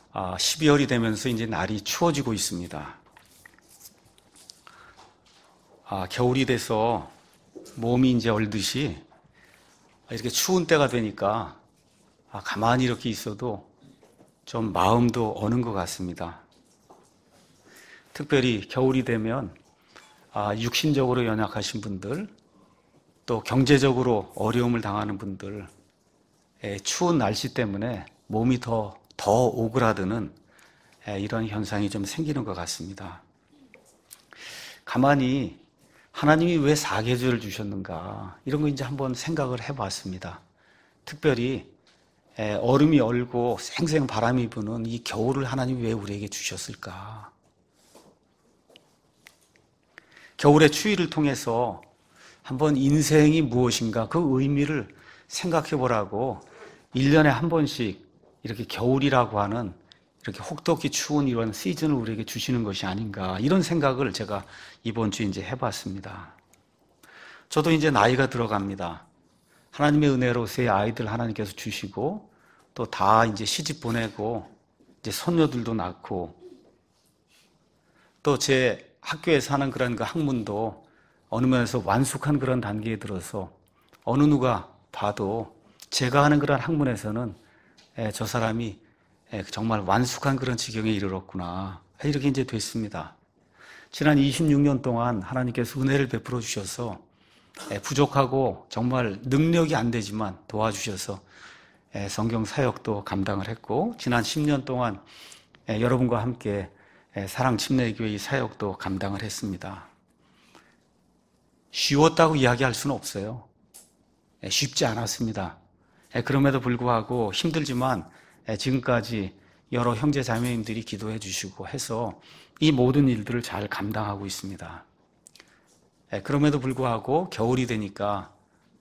12월이 되면서 이제 날이 추워지고 있습니다. 겨울이 돼서 몸이 이제 얼듯이 이렇게 추운 때가 되니까 가만히 이렇게 있어도 좀 마음도 어는 것 같습니다. 특별히 겨울이 되면 육신적으로 연약하신 분들, 또 경제적으로 어려움을 당하는 분들, 추운 날씨 때문에 몸이 더 오그라드는 이런 현상이 좀 생기는 것 같습니다. 가만히 하나님이 왜 사계절을 주셨는가, 이런 거 이제 한번 생각을 해봤습니다. 특별히 얼음이 얼고 쌩쌩 바람이 부는 이 겨울을 하나님이 왜 우리에게 주셨을까? 겨울의 추위를 통해서 한번 인생이 무엇인가 그 의미를 생각해 보라고 1년에 한 번씩 이렇게 겨울이라고 하는 이렇게 혹독히 추운 이런 시즌을 우리에게 주시는 것이 아닌가, 이런 생각을 제가 이번 주에 이제 해봤습니다. 저도 이제 나이가 들어갑니다. 하나님의 은혜로 새 아이들 하나님께서 주시고 또 다 이제 시집 보내고 이제 손녀들도 낳고 또 제 학교에서 하는 그런 그 학문도 어느 면에서 완숙한 그런 단계에 들어서 어느 누가 봐도 제가 하는 그런 학문에서는 저 사람이 정말 완숙한 그런 지경에 이르렀구나, 이렇게 이제 됐습니다. 지난 26년 동안 하나님께서 은혜를 베풀어 주셔서 부족하고 정말 능력이 안 되지만 도와주셔서 성경 사역도 감당을 했고, 지난 10년 동안 여러분과 함께 사랑 침례교회 사역도 감당을 했습니다. 쉬웠다고 이야기할 수는 없어요. 쉽지 않았습니다. 그럼에도 불구하고 힘들지만 지금까지 여러 형제 자매님들이 기도해 주시고 해서 이 모든 일들을 잘 감당하고 있습니다. 그럼에도 불구하고 겨울이 되니까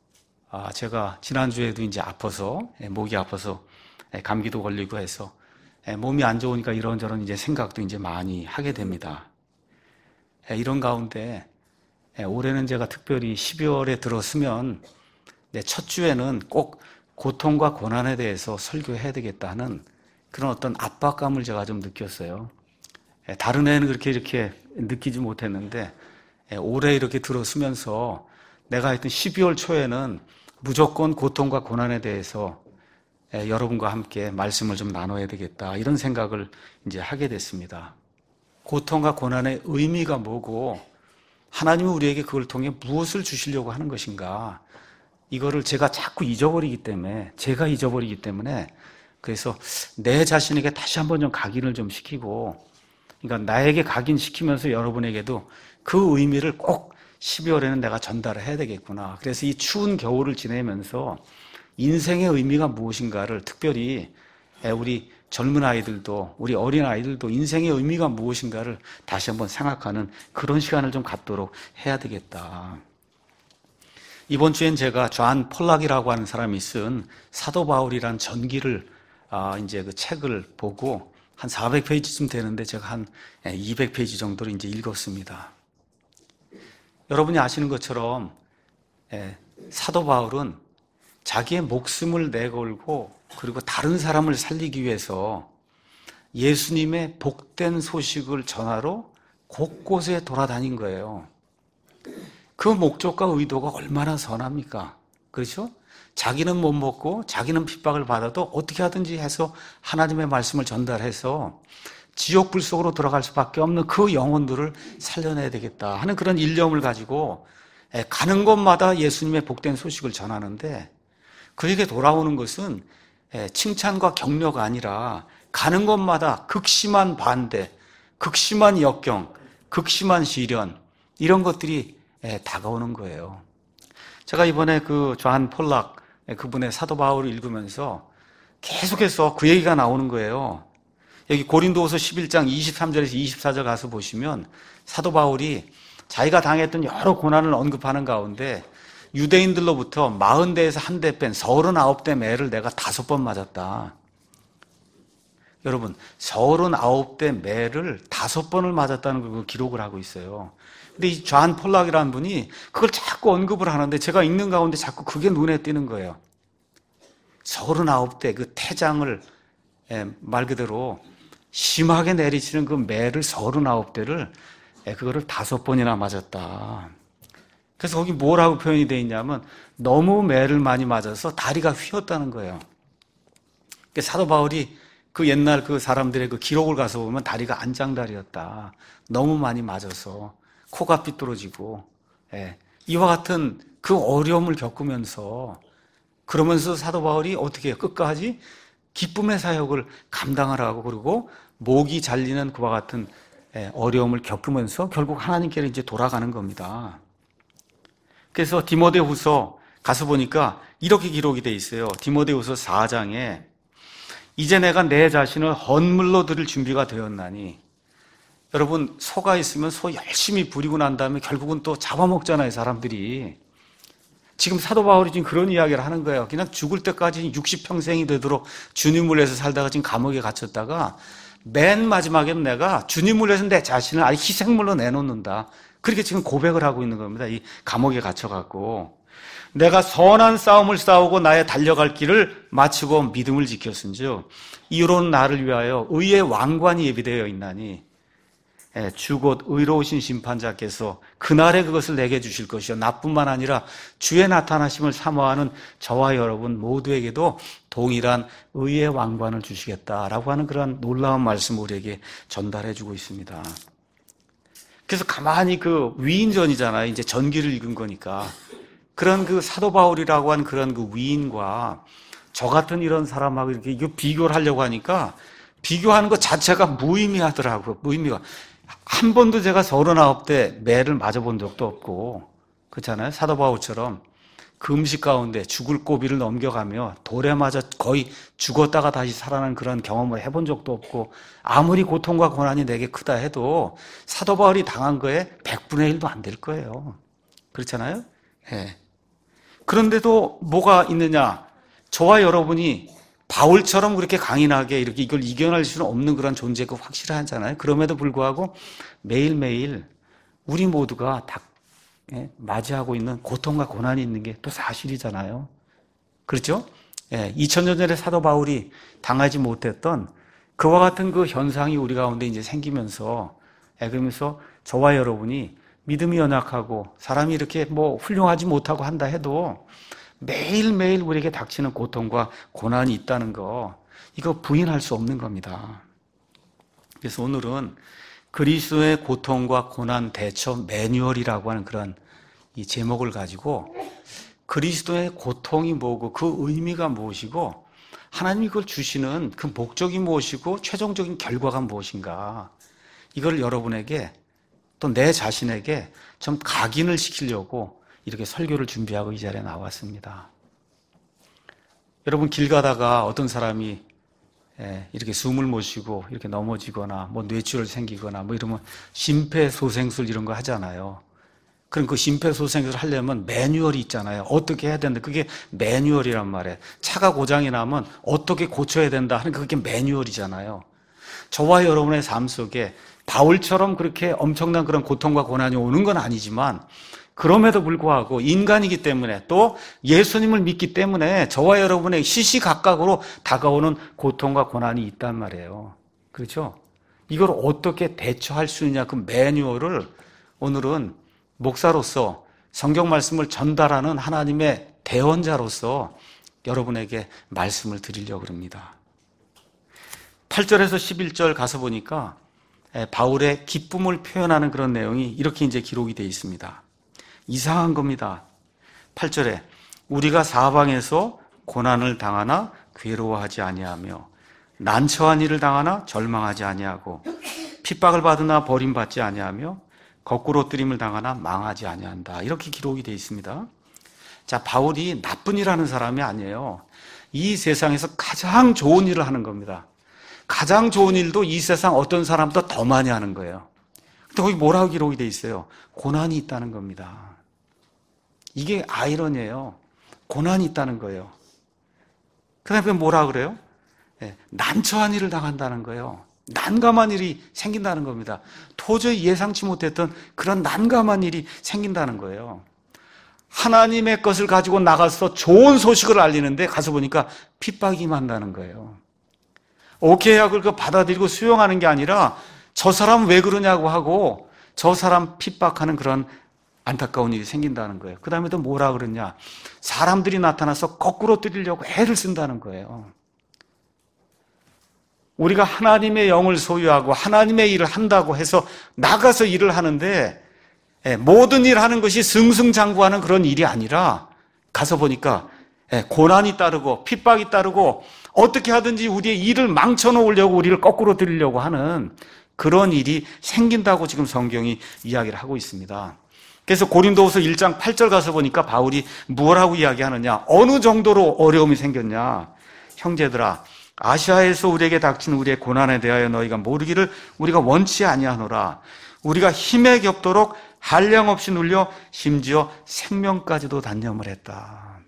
제가 지난주에도 이제 목이 아파서 감기도 걸리고 해서 몸이 안 좋으니까 이런저런 이제 생각도 이제 많이 하게 됩니다. 이런 가운데 올해는 제가 특별히 12월에 들었으면 첫 주에는 꼭 고통과 고난에 대해서 설교해야 되겠다 하는 그런 어떤 압박감을 제가 좀 느꼈어요. 다른 해는 그렇게 이렇게 느끼지 못했는데 올해 이렇게 들었으면서 내가 하여튼 12월 초에는 무조건 고통과 고난에 대해서 여러분과 함께 말씀을 좀 나눠야 되겠다, 이런 생각을 이제 하게 됐습니다. 고통과 고난의 의미가 뭐고 하나님은 우리에게 그걸 통해 무엇을 주시려고 하는 것인가, 이거를 제가 자꾸 제가 잊어버리기 때문에 그래서 내 자신에게 다시 한번 좀 각인을 좀 시키고, 그러니까 나에게 각인시키면서 여러분에게도 그 의미를 꼭 12월에는 내가 전달을 해야 되겠구나. 그래서 이 추운 겨울을 지내면서 인생의 의미가 무엇인가를 특별히 우리 젊은 아이들도 우리 어린 아이들도 인생의 의미가 무엇인가를 다시 한번 생각하는 그런 시간을 좀 갖도록 해야 되겠다. 이번 주엔 제가 존 폴락이라고 하는 사람이 쓴 사도 바울이란 전기를 이제 그 책을 보고 한 400페이지쯤 되는데 제가 한 200페이지 정도를 이제 읽었습니다. 여러분이 아시는 것처럼 사도 바울은 자기의 목숨을 내걸고 그리고 다른 사람을 살리기 위해서 예수님의 복된 소식을 전하러 곳곳에 돌아다닌 거예요. 그 목적과 의도가 얼마나 선합니까? 그렇죠? 자기는 못 먹고 자기는 핍박을 받아도 어떻게 하든지 해서 하나님의 말씀을 전달해서 지옥 불 속으로 들어갈 수밖에 없는 그 영혼들을 살려내야 되겠다 하는 그런 일념을 가지고 가는 곳마다 예수님의 복된 소식을 전하는데, 그에게 돌아오는 것은 칭찬과 격려가 아니라 가는 곳마다 극심한 반대, 극심한 역경, 극심한 시련, 이런 것들이 다가오는 거예요. 제가 이번에 그 존 폴락 그분의 사도 바울을 읽으면서 계속해서 그 얘기가 나오는 거예요. 여기 고린도후서 11장 23절에서 24절 가서 보시면 사도 바울이 자기가 당했던 여러 고난을 언급하는 가운데 유대인들로부터 40대에서 한 대 뺀 39대 매를 내가 5번 맞았다. 여러분, 39대 매를 5번을 맞았다는 걸 기록을 하고 있어요. 근데 이 존 폴락이라는 분이 그걸 자꾸 언급을 하는데 제가 읽는 가운데 자꾸 그게 눈에 띄는 거예요. 39대 그 태장을 말 그대로 심하게 내리치는 그 매를 39대를 그거를 5번이나 맞았다. 그래서 거기 뭐라고 표현이 되어 있냐면 너무 매를 많이 맞아서 다리가 휘었다는 거예요. 사도 바울이 그 옛날 그 사람들의 그 기록을 가서 보면 다리가 안장다리였다. 너무 많이 맞아서 코가 삐뚤어지고 이와 같은 그 어려움을 겪으면서 그러면서 사도 바울이 어떻게 해요? 끝까지 기쁨의 사역을 감당하라고 그러고 목이 잘리는 그와 같은 어려움을 겪으면서 결국 하나님께로 이제 돌아가는 겁니다. 그래서 디모데후서 가서 보니까 이렇게 기록이 돼 있어요. 디모데후서 4장에 이제 내가 내 자신을 헌물로 드릴 준비가 되었나니, 여러분 소가 있으면 소 열심히 부리고 난 다음에 결국은 또 잡아먹잖아요, 사람들이. 지금 사도 바울이 지금 그런 이야기를 하는 거예요. 그냥 죽을 때까지 60평생이 되도록 주님을 위해서 살다가 지금 감옥에 갇혔다가 맨 마지막에는 내가 주님을 위해서 내 자신을 아예 희생물로 내놓는다. 그렇게 지금 고백을 하고 있는 겁니다. 이 감옥에 갇혀갖고. 내가 선한 싸움을 싸우고 나의 달려갈 길을 마치고 믿음을 지켰은즉 이로는 나를 위하여 의의 왕관이 예비되어 있나니 주 곧 의로우신 심판자께서 그날에 그것을 내게 주실 것이요 나뿐만 아니라 주의 나타나심을 사모하는 저와 여러분 모두에게도 동일한 의의 왕관을 주시겠다라고 하는 그런 놀라운 말씀을 우리에게 전달해 주고 있습니다. 그래서 가만히 그 위인전이잖아요. 이제 전기를 읽은 거니까. 그런 그 사도 바울이라고 하는 그런 그 위인과 저 같은 이런 사람하고 이렇게 비교를 하려고 하니까 비교하는 것 자체가 무의미하더라고요. 무의미가. 한 번도 제가 39대 매를 맞아본 적도 없고, 그렇잖아요. 사도 바울처럼 금식 가운데 죽을 고비를 넘겨가며 돌에 맞아 거의 죽었다가 다시 살아난 그런 경험을 해본 적도 없고, 아무리 고통과 고난이 내게 크다 해도 사도 바울이 당한 거에 100분의 1도 안 될 거예요. 그렇잖아요. 예. 그런데도 뭐가 있느냐? 저와 여러분이 바울처럼 그렇게 강인하게 이렇게 이걸 이겨낼 수는 없는 그런 존재가 확실하잖아요. 그럼에도 불구하고 매일매일 우리 모두가 다 맞이하고 있는 고통과 고난이 있는 게 또 사실이잖아요. 그렇죠? 2000년 전에 사도 바울이 당하지 못했던 그와 같은 그 현상이 우리 가운데 이제 생기면서 그러면서 저와 여러분이 믿음이 연약하고 사람이 이렇게 뭐 훌륭하지 못하고 한다 해도 매일매일 우리에게 닥치는 고통과 고난이 있다는 거, 이거 부인할 수 없는 겁니다. 그래서 오늘은 그리스도의 고통과 고난 대처 매뉴얼이라고 하는 그런 이 제목을 가지고 그리스도의 고통이 뭐고 그 의미가 무엇이고 하나님이 그걸 주시는 그 목적이 무엇이고 최종적인 결과가 무엇인가, 이걸 여러분에게 또 내 자신에게 좀 각인을 시키려고 이렇게 설교를 준비하고 이 자리에 나왔습니다. 여러분 길 가다가 어떤 사람이 이렇게 숨을 못 쉬고 이렇게 넘어지거나 뭐 뇌출혈 생기거나 뭐 이러면 심폐소생술 이런 거 하잖아요. 그럼 그 심폐소생술 하려면 매뉴얼이 있잖아요. 어떻게 해야 된다. 그게 매뉴얼이란 말이에요. 차가 고장이 나면 어떻게 고쳐야 된다 하는 그게 매뉴얼이잖아요. 저와 여러분의 삶 속에 바울처럼 그렇게 엄청난 그런 고통과 고난이 오는 건 아니지만 그럼에도 불구하고 인간이기 때문에 또 예수님을 믿기 때문에 저와 여러분의 시시각각으로 다가오는 고통과 고난이 있단 말이에요. 그렇죠? 이걸 어떻게 대처할 수 있냐, 그 매뉴얼을 오늘은 목사로서 성경 말씀을 전달하는 하나님의 대언자로서 여러분에게 말씀을 드리려고 합니다. 8절에서 11절 가서 보니까 바울의 기쁨을 표현하는 그런 내용이 이렇게 이제 기록이 되어 있습니다. 이상한 겁니다. 8절에 우리가 사방에서 고난을 당하나 괴로워하지 아니하며 난처한 일을 당하나 절망하지 아니하고 핍박을 받으나 버림받지 아니하며 거꾸로 뜨림을 당하나 망하지 아니한다. 이렇게 기록이 되어 있습니다. 자, 바울이 나쁜 일 하는 사람이 아니에요. 이 세상에서 가장 좋은 일을 하는 겁니다. 가장 좋은 일도 이 세상 어떤 사람보다 더 많이 하는 거예요. 근데 거기 뭐라고 기록이 되어 있어요? 고난이 있다는 겁니다. 이게 아이러니예요. 고난이 있다는 거예요. 그 다음에 뭐라 그래요? 난처한 일을 당한다는 거예요. 난감한 일이 생긴다는 겁니다. 도저히 예상치 못했던 그런 난감한 일이 생긴다는 거예요. 하나님의 것을 가지고 나가서 좋은 소식을 알리는데 가서 보니까 핍박이 임한다는 거예요. 오케이 하고 받아들이고 수용하는 게 아니라 저 사람 왜 그러냐고 하고 저 사람 핍박하는 그런 안타까운 일이 생긴다는 거예요. 그 다음에 또 뭐라 그러냐. 사람들이 나타나서 거꾸로 때리려고 애를 쓴다는 거예요. 우리가 하나님의 영을 소유하고 하나님의 일을 한다고 해서 나가서 일을 하는데 모든 일 하는 것이 승승장구하는 그런 일이 아니라 가서 보니까 고난이 따르고 핍박이 따르고 어떻게 하든지 우리의 일을 망쳐놓으려고 우리를 거꾸로 들이려고 하는 그런 일이 생긴다고 지금 성경이 이야기를 하고 있습니다. 그래서 고린도후서 1장 8절 가서 보니까 바울이 뭐라고 이야기하느냐. 어느 정도로 어려움이 생겼냐. 형제들아 아시아에서 우리에게 닥친 우리의 고난에 대하여 너희가 모르기를 우리가 원치 아니하노라. 우리가 힘에 겹도록 한량없이 눌려 심지어 생명까지도 단념을 했다.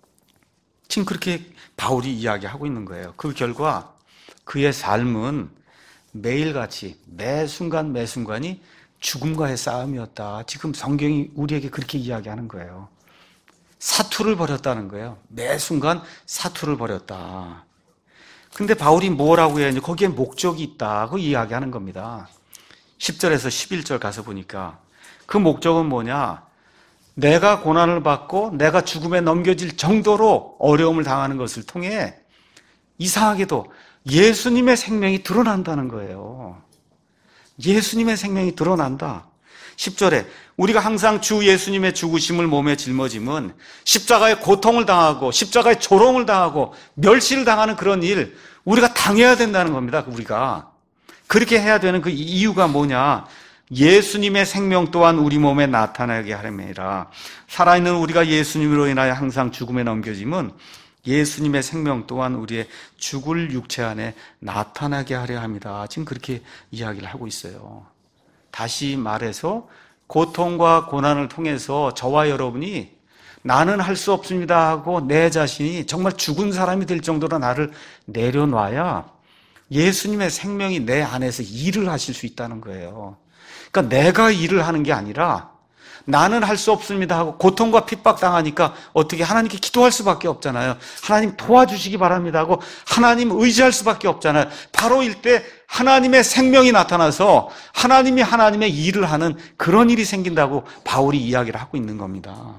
지금 그렇게 바울이 이야기하고 있는 거예요. 그 결과 그의 삶은 매일같이 매 순간 매 순간이 죽음과의 싸움이었다. 지금 성경이 우리에게 그렇게 이야기하는 거예요. 사투를 벌였다는 거예요. 매 순간 사투를 벌였다. 근데 바울이 뭐라고 해야 하냐. 거기에 목적이 있다고 이야기하는 겁니다. 10절에서 11절 가서 보니까 그 목적은 뭐냐. 내가 고난을 받고 내가 죽음에 넘겨질 정도로 어려움을 당하는 것을 통해 이상하게도 예수님의 생명이 드러난다는 거예요. 예수님의 생명이 드러난다. 10절에 우리가 항상 주 예수님의 죽으심을 몸에 짊어짐은 십자가의 고통을 당하고 십자가의 조롱을 당하고 멸시를 당하는 그런 일 우리가 당해야 된다는 겁니다. 우리가 그렇게 해야 되는 그 이유가 뭐냐. 예수님의 생명 또한 우리 몸에 나타나게 하려니라. 살아있는 우리가 예수님으로 인하여 항상 죽음에 넘겨짐은 예수님의 생명 또한 우리의 죽을 육체 안에 나타나게 하려 합니다. 지금 그렇게 이야기를 하고 있어요. 다시 말해서 고통과 고난을 통해서 저와 여러분이 나는 할 수 없습니다 하고 내 자신이 정말 죽은 사람이 될 정도로 나를 내려놔야 예수님의 생명이 내 안에서 일을 하실 수 있다는 거예요. 그러니까 내가 일을 하는 게 아니라 나는 할 수 없습니다 하고 고통과 핍박 당하니까 어떻게 하나님께 기도할 수밖에 없잖아요. 하나님 도와주시기 바랍니다 하고 하나님 의지할 수밖에 없잖아요. 바로 이때 하나님의 생명이 나타나서 하나님이 하나님의 일을 하는 그런 일이 생긴다고 바울이 이야기를 하고 있는 겁니다.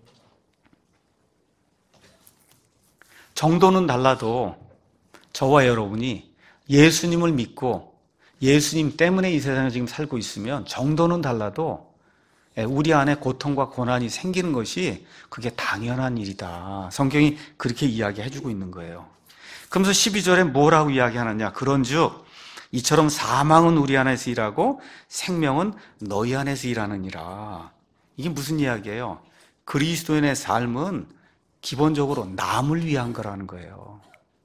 정도는 달라도 저와 여러분이 예수님을 믿고 예수님 때문에 이 세상에 지금 살고 있으면 정도는 달라도 우리 안에 고통과 고난이 생기는 것이 그게 당연한 일이다. 성경이 그렇게 이야기해주고 있는 거예요. 그러면서 12절에 뭐라고 이야기하느냐. 그런즉 이처럼 사망은 우리 안에서 일하고 생명은 너희 안에서 일하느니라. 이게 무슨 이야기예요? 그리스도인의 삶은 기본적으로 남을 위한 거라는 거예요.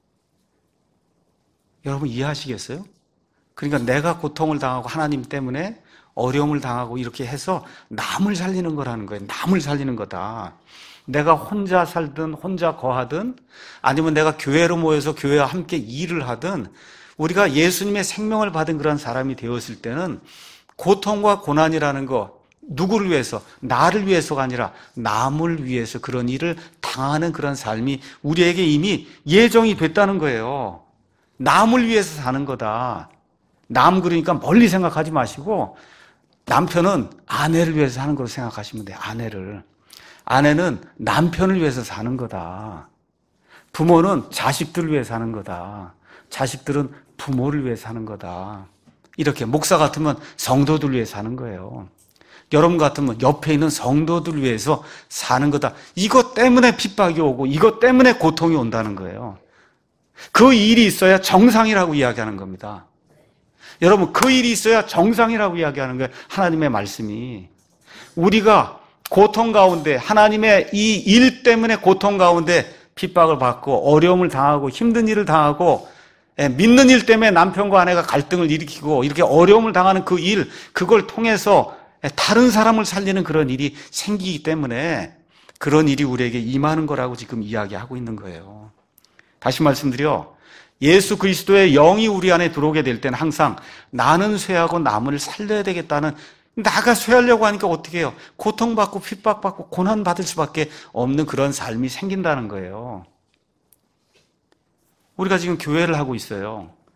여러분 이해하시겠어요? 그러니까 내가 고통을 당하고 하나님 때문에 어려움을 당하고 이렇게 해서 남을 살리는 거라는 거예요. 남을 살리는 거다. 내가 혼자 살든 혼자 거하든 아니면 내가 교회로 모여서 교회와 함께 일을 하든 우리가 예수님의 생명을 받은 그런 사람이 되었을 때는 고통과 고난이라는 거 누구를 위해서? 나를 위해서가 아니라 남을 위해서 그런 일을 당하는 그런 삶이 우리에게 이미 예정이 됐다는 거예요. 남을 위해서 사는 거다. 남 그러니까 멀리 생각하지 마시고 남편은 아내를 위해서 사는 거로 생각하시면 돼요. 아내는 남편을 위해서 사는 거다. 부모는 자식들을 위해 사는 거다. 자식들은 부모를 위해 사는 거다. 이렇게 목사 같으면 성도들 위해 사는 거예요. 여러분 같으면 옆에 있는 성도들 위해서 사는 거다. 이것 때문에 핍박이 오고 이것 때문에 고통이 온다는 거예요. 그 일이 있어야 정상이라고 이야기하는 겁니다. 여러분 그 일이 있어야 정상이라고 이야기하는 거예요. 하나님의 말씀이. 우리가 고통 가운데 하나님의 이 일 때문에 고통 가운데 핍박을 받고 어려움을 당하고 힘든 일을 당하고 믿는 일 때문에 남편과 아내가 갈등을 일으키고 이렇게 어려움을 당하는 그 일, 그걸 통해서 다른 사람을 살리는 그런 일이 생기기 때문에 그런 일이 우리에게 임하는 거라고 지금 이야기하고 있는 거예요. 다시 말씀드려 예수 그리스도의 영이 우리 안에 들어오게 될 때는 항상 나는 쇠하고 남을 살려야 되겠다는, 나가 쇠하려고 하니까 어떻게 해요? 고통받고 핍박받고 고난받을 수밖에 없는 그런 삶이 생긴다는 거예요. 우리가 지금 교회를 하고 있어요.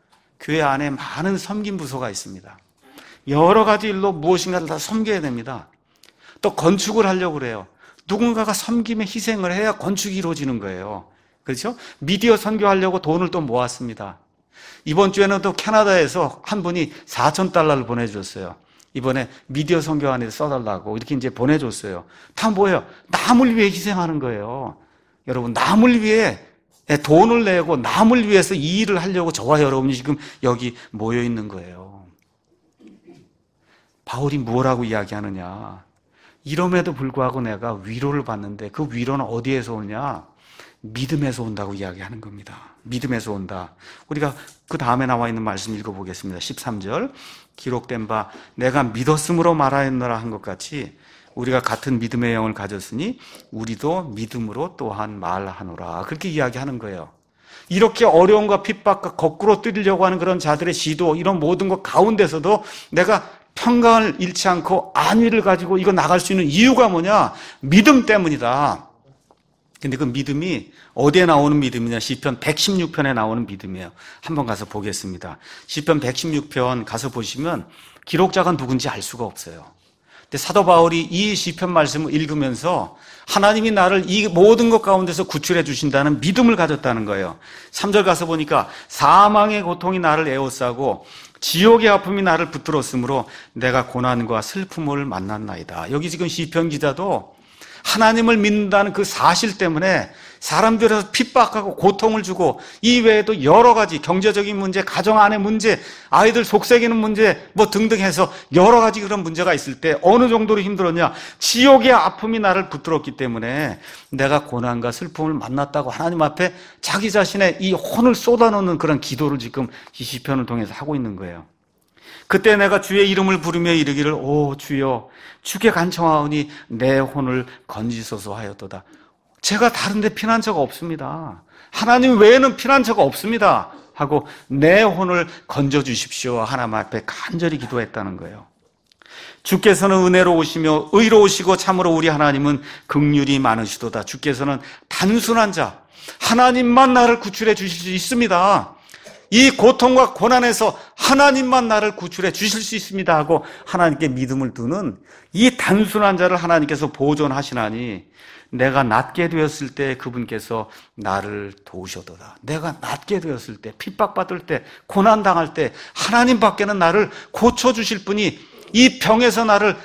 교회 안에 많은 섬김 부서가 있습니다. 여러 가지 일로 무엇인가를 다 섬겨야 됩니다. 또 건축을 하려고 그래요. 누군가가 섬김에 희생을 해야 건축이 이루어지는 거예요. 그렇죠? 미디어 선교하려고 돈을 또 모았습니다. 이번 주에는 또 캐나다에서 한 분이 $4,000를 보내줬어요. 이번에 미디어 선교안에 써달라고 이렇게 이제 보내줬어요. 다 뭐예요? 남을 위해 희생하는 거예요. 여러분, 남을 위해 돈을 내고 남을 위해서 이 일을 하려고 저와 여러분이 지금 여기 모여 있는 거예요. 바울이 뭐라고 이야기하느냐? 이럼에도 불구하고 내가 위로를 받는데 그 위로는 어디에서 오냐? 믿음에서 온다고 이야기하는 겁니다. 믿음에서 온다. 우리가 그 다음에 나와 있는 말씀 읽어보겠습니다. 13절. 기록된 바 내가 믿었으므로 말하였노라 한 것 같이 우리가 같은 믿음의 영을 가졌으니 우리도 믿음으로 또한 말하노라. 그렇게 이야기하는 거예요. 이렇게 어려움과 핍박과 거꾸로 뛰려고 하는 그런 자들의 시도, 이런 모든 것 가운데서도 내가 평강을 잃지 않고 안위를 가지고 이거 나갈 수 있는 이유가 뭐냐? 믿음 때문이다. 근데 그 믿음이 어디에 나오는 믿음이냐? 시편 116편에 나오는 믿음이에요. 한번 가서 보겠습니다. 시편 116편 가서 보시면 기록자가 누군지 알 수가 없어요. 근데 사도 바울이 이 시편 말씀을 읽으면서 하나님이 나를 이 모든 것 가운데서 구출해 주신다는 믿음을 가졌다는 거예요. 3절 가서 보니까 사망의 고통이 나를 에워싸고 지옥의 아픔이 나를 붙들었으므로 내가 고난과 슬픔을 만났나이다. 여기 지금 시편 기자도 하나님을 믿는다는 그 사실 때문에 사람들에서 핍박하고 고통을 주고 이 외에도 여러 가지 경제적인 문제, 가정 안의 문제, 아이들 속썩이는 문제 뭐 등등 해서 여러 가지 그런 문제가 있을 때 어느 정도로 힘들었냐? 지옥의 아픔이 나를 붙들었기 때문에 내가 고난과 슬픔을 만났다고 하나님 앞에 자기 자신의 이 혼을 쏟아놓는 그런 기도를 지금 이 시편을 통해서 하고 있는 거예요. 그때 내가 주의 이름을 부르며 이르기를 오 주여 주께 간청하오니 내 혼을 건지소서 하였도다. 제가 다른 데 피난 적 없습니다. 하나님 외에는 피난 적 없습니다. 하고 내 혼을 건져주십시오. 하나님 앞에 간절히 기도했다는 거예요. 주께서는 은혜로우시며 의로우시고 참으로 우리 하나님은 긍휼이 많으시도다. 주께서는 단순한 자, 하나님만 나를 구출해 주실 수 있습니다. 이 고통과 고난에서 하나님만 나를 구출해 주실 수 있습니다 하고 하나님께 믿음을 두는 이 단순한 자를 하나님께서 보존하시나니 내가 낮게 되었을 때 그분께서 나를 도우셔도다. 내가 낮게 되었을 때, 핍박받을 때, 고난당할 때 하나님밖에는 나를 고쳐주실 분이, 이 병에서 나를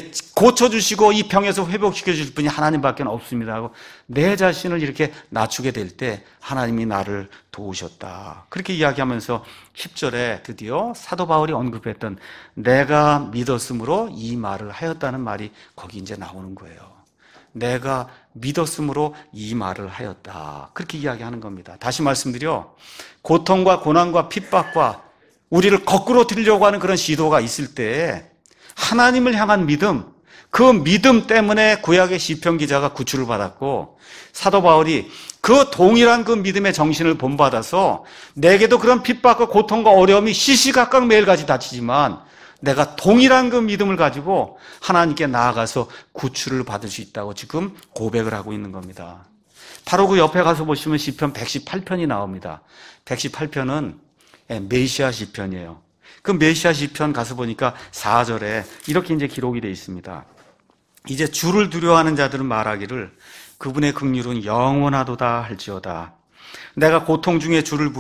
고쳐주시고 이 병에서 회복시켜 주실 분이 하나님밖에 없습니다 하고 내 자신을 이렇게 낮추게 될 때 하나님이 나를 도우셨다. 그렇게 이야기하면서 10절에 드디어 사도 바울이 언급했던 내가 믿었으므로 이 말을 하였다는 말이 거기 이제 나오는 거예요. 내가 믿었으므로 이 말을 하였다. 그렇게 이야기하는 겁니다. 다시 말씀드려 고통과 고난과 핍박과 우리를 거꾸로 들려고 하는 그런 시도가 있을 때 하나님을 향한 믿음, 그 믿음 때문에 구약의 시편 기자가 구출을 받았고 사도 바울이 그 동일한 그 믿음의 정신을 본받아서 내게도 그런 핍박과 고통과 어려움이 시시각각 매일같이 닥치지만 내가 동일한 그 믿음을 가지고 하나님께 나아가서 구출을 받을 수 있다고 지금 고백을 하고 있는 겁니다. 바로 그 옆에 가서 보시면 시편 118편이 나옵니다. 118편은 메시아 시편이에요. 그 메시아 시편 가서 보니까 4절에 이렇게 이제 기록이 되어 있습니다. 이제 주를 두려워하는 자들은 말하기를 그분의 긍휼은 영원하도다 할지어다. 내가 고통 중에 주를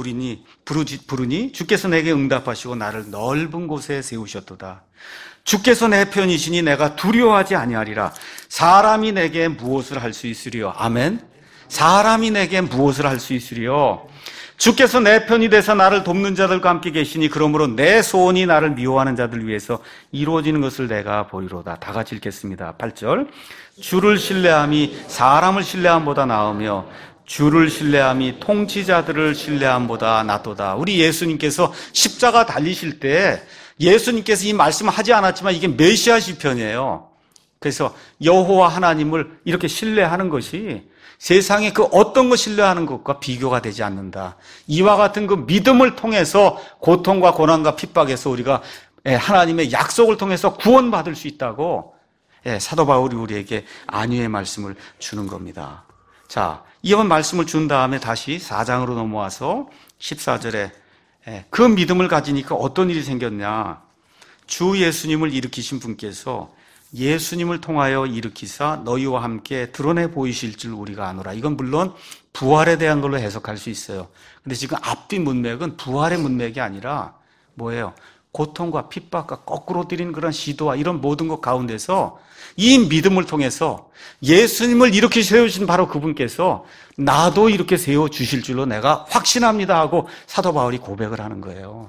부르니 주께서 내게 응답하시고 나를 넓은 곳에 세우셨도다. 주께서 내 편이시니 내가 두려워하지 아니하리라. 사람이 내게 무엇을 할 수 있으리요? 아멘. 사람이 내게 무엇을 할 수 있으리요? 주께서 내 편이 돼서 나를 돕는 자들과 함께 계시니 그러므로 내 소원이 나를 미워하는 자들 위해서 이루어지는 것을 내가 보리로다. 다 같이 읽겠습니다. 8절. 주를 신뢰함이 사람을 신뢰함보다 나으며 주를 신뢰함이 통치자들을 신뢰함보다 낫도다. 우리 예수님께서 십자가 달리실 때 예수님께서 이 말씀을 하지 않았지만 이게 메시아 시편이에요. 그래서 여호와 하나님을 이렇게 신뢰하는 것이 세상에 그 어떤 거 신뢰하는 것과 비교가 되지 않는다. 이와 같은 그 믿음을 통해서 고통과 고난과 핍박에서 우리가 하나님의 약속을 통해서 구원받을 수 있다고 사도 바울이 우리에게 안위의 말씀을 주는 겁니다. 자, 이번 말씀을 준 다음에 다시 4장으로 넘어와서 14절에 그 믿음을 가지니까 어떤 일이 생겼냐. 주 예수님을 일으키신 분께서 예수님을 통하여 일으키사 너희와 함께 드러내 보이실 줄 우리가 아노라. 이건 물론 부활에 대한 걸로 해석할 수 있어요. 근데 지금 앞뒤 문맥은 부활의 문맥이 아니라 뭐예요? 고통과 핍박과 거꾸로 들이는 그런 시도와 이런 모든 것 가운데서 이 믿음을 통해서 예수님을 이렇게 세우신 바로 그분께서 나도 이렇게 세워주실 줄로 내가 확신합니다 하고 사도 바울이 고백을 하는 거예요.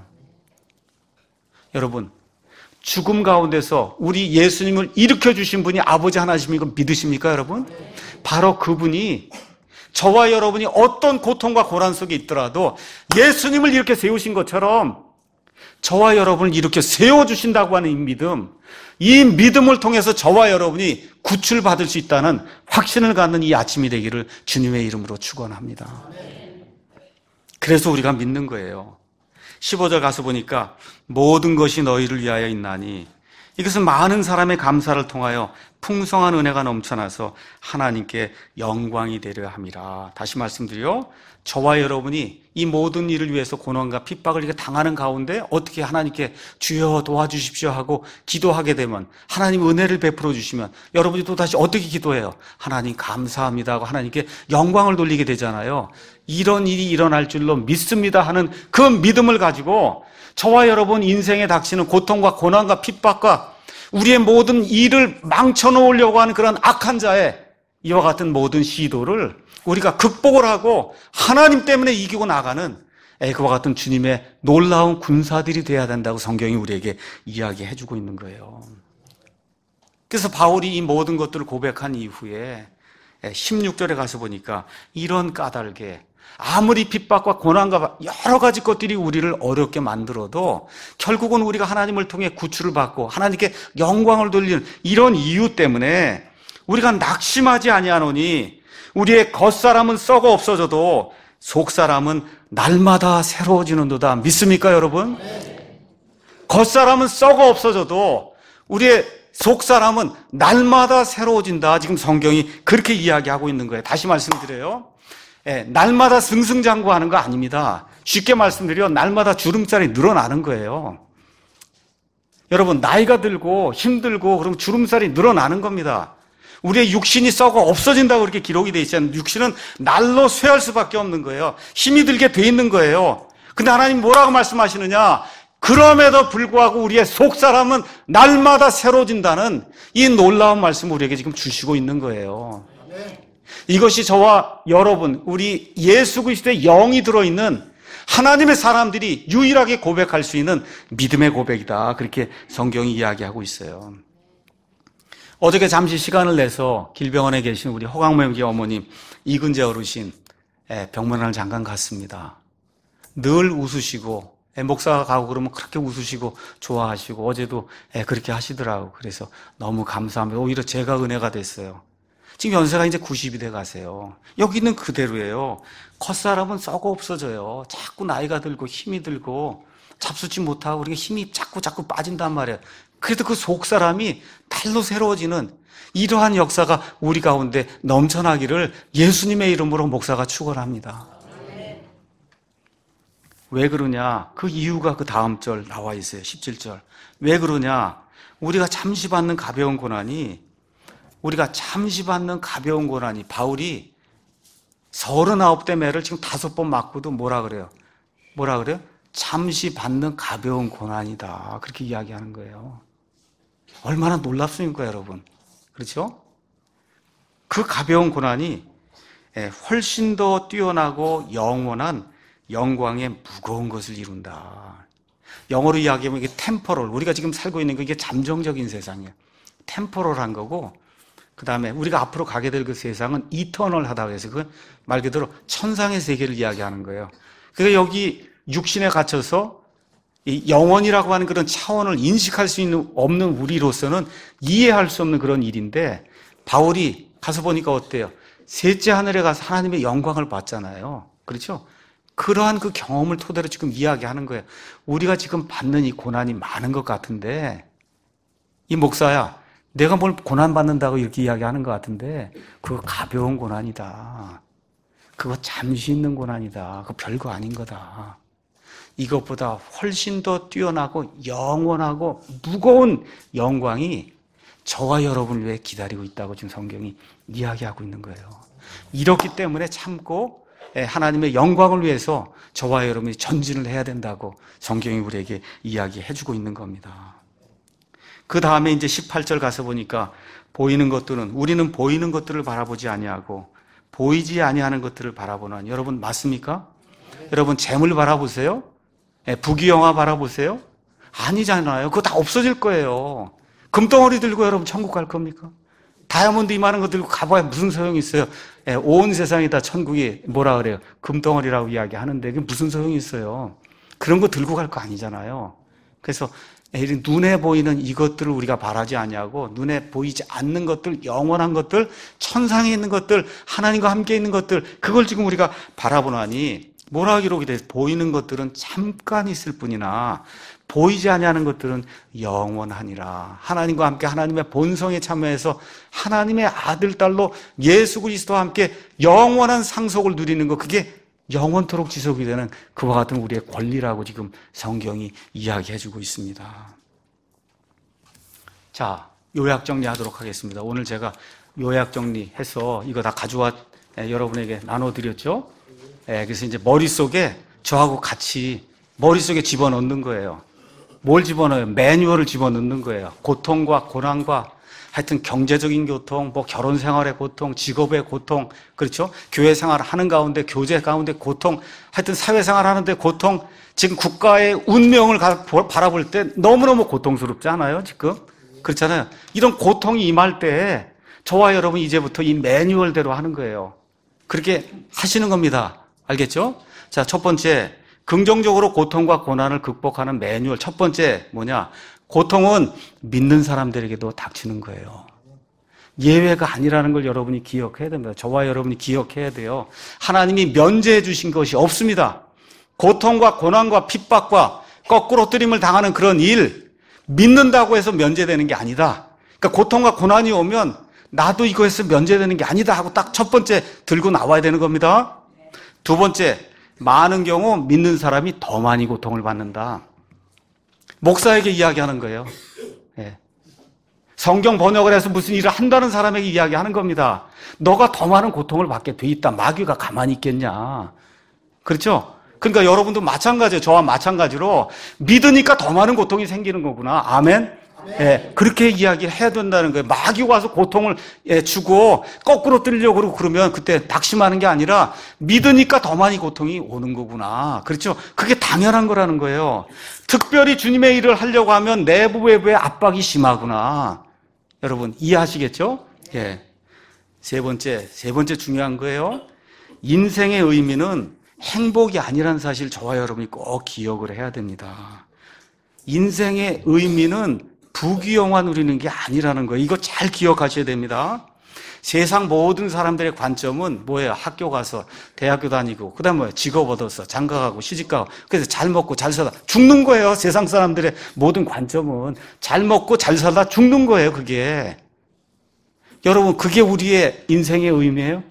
여러분, 죽음 가운데서 우리 예수님을 일으켜주신 분이 아버지 하나님인 거 믿으십니까, 여러분? 바로 그분이 저와 여러분이 어떤 고통과 고난 속에 있더라도 예수님을 이렇게 세우신 것처럼 저와 여러분을 이렇게 세워주신다고 하는 이 믿음을 통해서 저와 여러분이 구출받을 수 있다는 확신을 갖는 이 아침이 되기를 주님의 이름으로 축원합니다. 그래서 우리가 믿는 거예요. 15절 가서 보니까 모든 것이 너희를 위하여 있나니 이것은 많은 사람의 감사를 통하여 풍성한 은혜가 넘쳐나서 하나님께 영광이 되려 함이라. 다시 말씀드려 저와 여러분이 이 모든 일을 위해서 고난과 핍박을 이렇게 당하는 가운데 어떻게 하나님께 주여 도와주십시오 하고 기도하게 되면 하나님 은혜를 베풀어 주시면 여러분이 또 다시 어떻게 기도해요? 하나님 감사합니다 하고 하나님께 영광을 돌리게 되잖아요. 이런 일이 일어날 줄로 믿습니다 하는 그 믿음을 가지고 저와 여러분 인생에 닥치는 고통과 고난과 핍박과 우리의 모든 일을 망쳐놓으려고 하는 그런 악한 자의 이와 같은 모든 시도를 우리가 극복을 하고 하나님 때문에 이기고 나가는 그와 같은 주님의 놀라운 군사들이 돼야 된다고 성경이 우리에게 이야기해주고 있는 거예요. 그래서 바울이 이 모든 것들을 고백한 이후에 16절에 가서 보니까 이런 까닭에 아무리 핍박과 고난과 여러 가지 것들이 우리를 어렵게 만들어도 결국은 우리가 하나님을 통해 구출을 받고 하나님께 영광을 돌리는 이런 이유 때문에 우리가 낙심하지 아니하노니 우리의 겉사람은 썩어 없어져도 속사람은 날마다 새로워지는도다. 믿습니까, 여러분? 겉사람은 썩어 없어져도 우리의 속사람은 날마다 새로워진다. 지금 성경이 그렇게 이야기하고 있는 거예요. 다시 말씀드려요. 날마다 승승장구하는 거 아닙니다. 쉽게 말씀드려 날마다 주름살이 늘어나는 거예요. 여러분 나이가 들고 힘들고 그럼 주름살이 늘어나는 겁니다. 우리의 육신이 썩어 없어진다고 그렇게 기록이 되어 있잖아요. 육신은 날로 쇠할 수밖에 없는 거예요. 힘이 들게 돼 있는 거예요. 근데 하나님 뭐라고 말씀하시느냐? 그럼에도 불구하고 우리의 속사람은 날마다 새로워진다는 이 놀라운 말씀을 우리에게 지금 주시고 있는 거예요. 이것이 저와 여러분, 우리 예수 그리스도의 영이 들어있는 하나님의 사람들이 유일하게 고백할 수 있는 믿음의 고백이다. 그렇게 성경이 이야기하고 있어요. 어저께 잠시 시간을 내서 길병원에 계신 우리 허광명기 어머님, 이근재 어르신 병문안을 잠깐 갔습니다. 늘 웃으시고 목사가 가고 그러면 그렇게 웃으시고 좋아하시고 어제도 그렇게 하시더라고요. 그래서 너무 감사합니다. 오히려 제가 은혜가 됐어요. 지금 연세가 이제 90이 돼 가세요. 여기는 그대로예요. 겉사람은 썩어 없어져요. 자꾸 나이가 들고 힘이 들고 잡수지 못하고 우리가 힘이 자꾸 빠진단 말이에요. 그래도 그 속사람이 날로 새로워지는 이러한 역사가 우리 가운데 넘쳐나기를 예수님의 이름으로 목사가 축원합니다. 왜 그러냐? 그 이유가 그 다음 절 나와 있어요. 17절. 왜 그러냐? 우리가 잠시 받는 가벼운 고난이 바울이 39대 매를 지금 5번 맞고도 뭐라 그래요? 잠시 받는 가벼운 고난이다. 그렇게 이야기하는 거예요. 얼마나 놀랍습니까, 여러분? 그렇죠? 그 가벼운 고난이 훨씬 더 뛰어나고 영원한 영광의 무거운 것을 이룬다. 영어로 이야기하면 이게 템포럴, 우리가 지금 살고 있는 게 이게 잠정적인 세상이에요. 템포럴한 거고, 그 다음에 우리가 앞으로 가게 될 그 세상은 이터널하다고 해서 그 말 그대로 천상의 세계를 이야기하는 거예요. 그러니까 여기 육신에 갇혀서 이 영원이라고 하는 그런 차원을 인식할 수 없는 우리로서는 이해할 수 없는 그런 일인데, 바울이 가서 보니까 어때요? 셋째 하늘에 가서 하나님의 영광을 봤잖아요. 그렇죠? 그러한 그 경험을 토대로 지금 이야기하는 거예요. 우리가 지금 받는 이 고난이 많은 것 같은데, 이 목사야, 내가 뭘 고난받는다고 이렇게 이야기하는 것 같은데 그거 가벼운 고난이다. 그거 잠시 있는 고난이다. 그거 별거 아닌 거다. 이것보다 훨씬 더 뛰어나고 영원하고 무거운 영광이 저와 여러분을 위해 기다리고 있다고 지금 성경이 이야기하고 있는 거예요. 이렇기 때문에 참고 하나님의 영광을 위해서 저와 여러분이 전진을 해야 된다고 성경이 우리에게 이야기해주고 있는 겁니다. 그 다음에 이제 18절 가서 보니까 보이는 것들은 우리는 보이는 것들을 바라보지 아니하고 보이지 아니하는 것들을 바라보는, 여러분 맞습니까? 여러분 재물 바라보세요? 부귀영화 바라보세요? 아니잖아요. 그거 다 없어질 거예요. 금덩어리 들고 여러분 천국 갈 겁니까? 다이아몬드 이만한 거 들고 가봐야 무슨 소용이 있어요? 온 세상이 다 천국이 뭐라 그래요? 금덩어리라고 이야기하는데 그게 무슨 소용이 있어요? 그런 거 들고 갈 거 아니잖아요. 그래서 눈에 보이는 이것들을 우리가 바라지 아니하고 눈에 보이지 않는 것들, 영원한 것들, 천상에 있는 것들, 하나님과 함께 있는 것들, 그걸 지금 우리가 바라보나니 뭐라 기록이 돼? 보이는 것들은 잠깐 있을 뿐이나 보이지 아니하는 것들은 영원하니라. 하나님과 함께 하나님의 본성에 참여해서 하나님의 아들, 딸로 예수 그리스도와 함께 영원한 상속을 누리는 것, 그게 영원토록 지속이 되는 그와 같은 우리의 권리라고 지금 성경이 이야기해주고 있습니다. 자, 요약 정리하도록 하겠습니다. 오늘 제가 요약 정리해서 이거 다 가져와 여러분에게 나눠드렸죠? 그래서 이제 머릿속에 저하고 같이 머릿속에 집어넣는 거예요. 뭘 집어넣어요? 매뉴얼을 집어넣는 거예요. 고통과 고난과 하여튼 경제적인 고통, 뭐 결혼 생활의 고통, 직업의 고통, 그렇죠? 교회 생활을 하는 가운데, 교제 가운데 고통, 하여튼 사회생활 하는데 고통, 지금 국가의 운명을 바라볼 때 너무너무 고통스럽지 않아요, 지금? 그렇잖아요. 이런 고통이 임할 때 저와 여러분 이제부터 이 매뉴얼대로 하는 거예요. 그렇게 하시는 겁니다. 알겠죠? 자, 첫 번째, 긍정적으로 고통과 고난을 극복하는 매뉴얼. 첫 번째 뭐냐? 고통은 믿는 사람들에게도 닥치는 거예요. 예외가 아니라는 걸 여러분이 기억해야 됩니다. 저와 여러분이 기억해야 돼요. 하나님이 면제해 주신 것이 없습니다. 고통과 고난과 핍박과 거꾸로 뜨림을 당하는 그런 일, 믿는다고 해서 면제되는 게 아니다. 그러니까 고통과 고난이 오면 나도 이거에서 면제되는 게 아니다 하고 딱 첫 번째 들고 나와야 되는 겁니다. 두 번째, 많은 경우 믿는 사람이 더 많이 고통을 받는다. 목사에게 이야기하는 거예요. 성경 번역을 해서 무슨 일을 한다는 사람에게 이야기하는 겁니다. 너가 더 많은 고통을 받게 돼 있다. 마귀가 가만히 있겠냐. 그렇죠? 그러니까 여러분도 마찬가지예요. 저와 마찬가지로 믿으니까 더 많은 고통이 생기는 거구나. 아멘? 그렇게 이야기해야 된다는 거예요. 마귀가 와서 고통을 주고 거꾸로 뜨려고 그러고 그러면 그때 낙심하는 게 아니라 믿으니까 더 많이 고통이 오는 거구나. 그렇죠? 그게 당연한 거라는 거예요. 특별히 주님의 일을 하려고 하면 내부 외부의 압박이 심하구나. 여러분 이해하시겠죠? 세 번째 중요한 거예요. 인생의 의미는 행복이 아니라는 사실 저와 여러분이 꼭 기억을 해야 됩니다. 인생의 의미는 부귀영화 누리는 게 아니라는 거예요. 이거 잘 기억하셔야 됩니다. 세상 모든 사람들의 관점은 뭐예요? 학교 가서 대학교 다니고 그다음에 뭐예요? 직업 얻어서 장가가고 시집가고 그래서 잘 먹고 잘 살다 죽는 거예요. 세상 사람들의 모든 관점은 잘 먹고 잘 살다 죽는 거예요. 그게 여러분 그게 우리의 인생의 의미예요?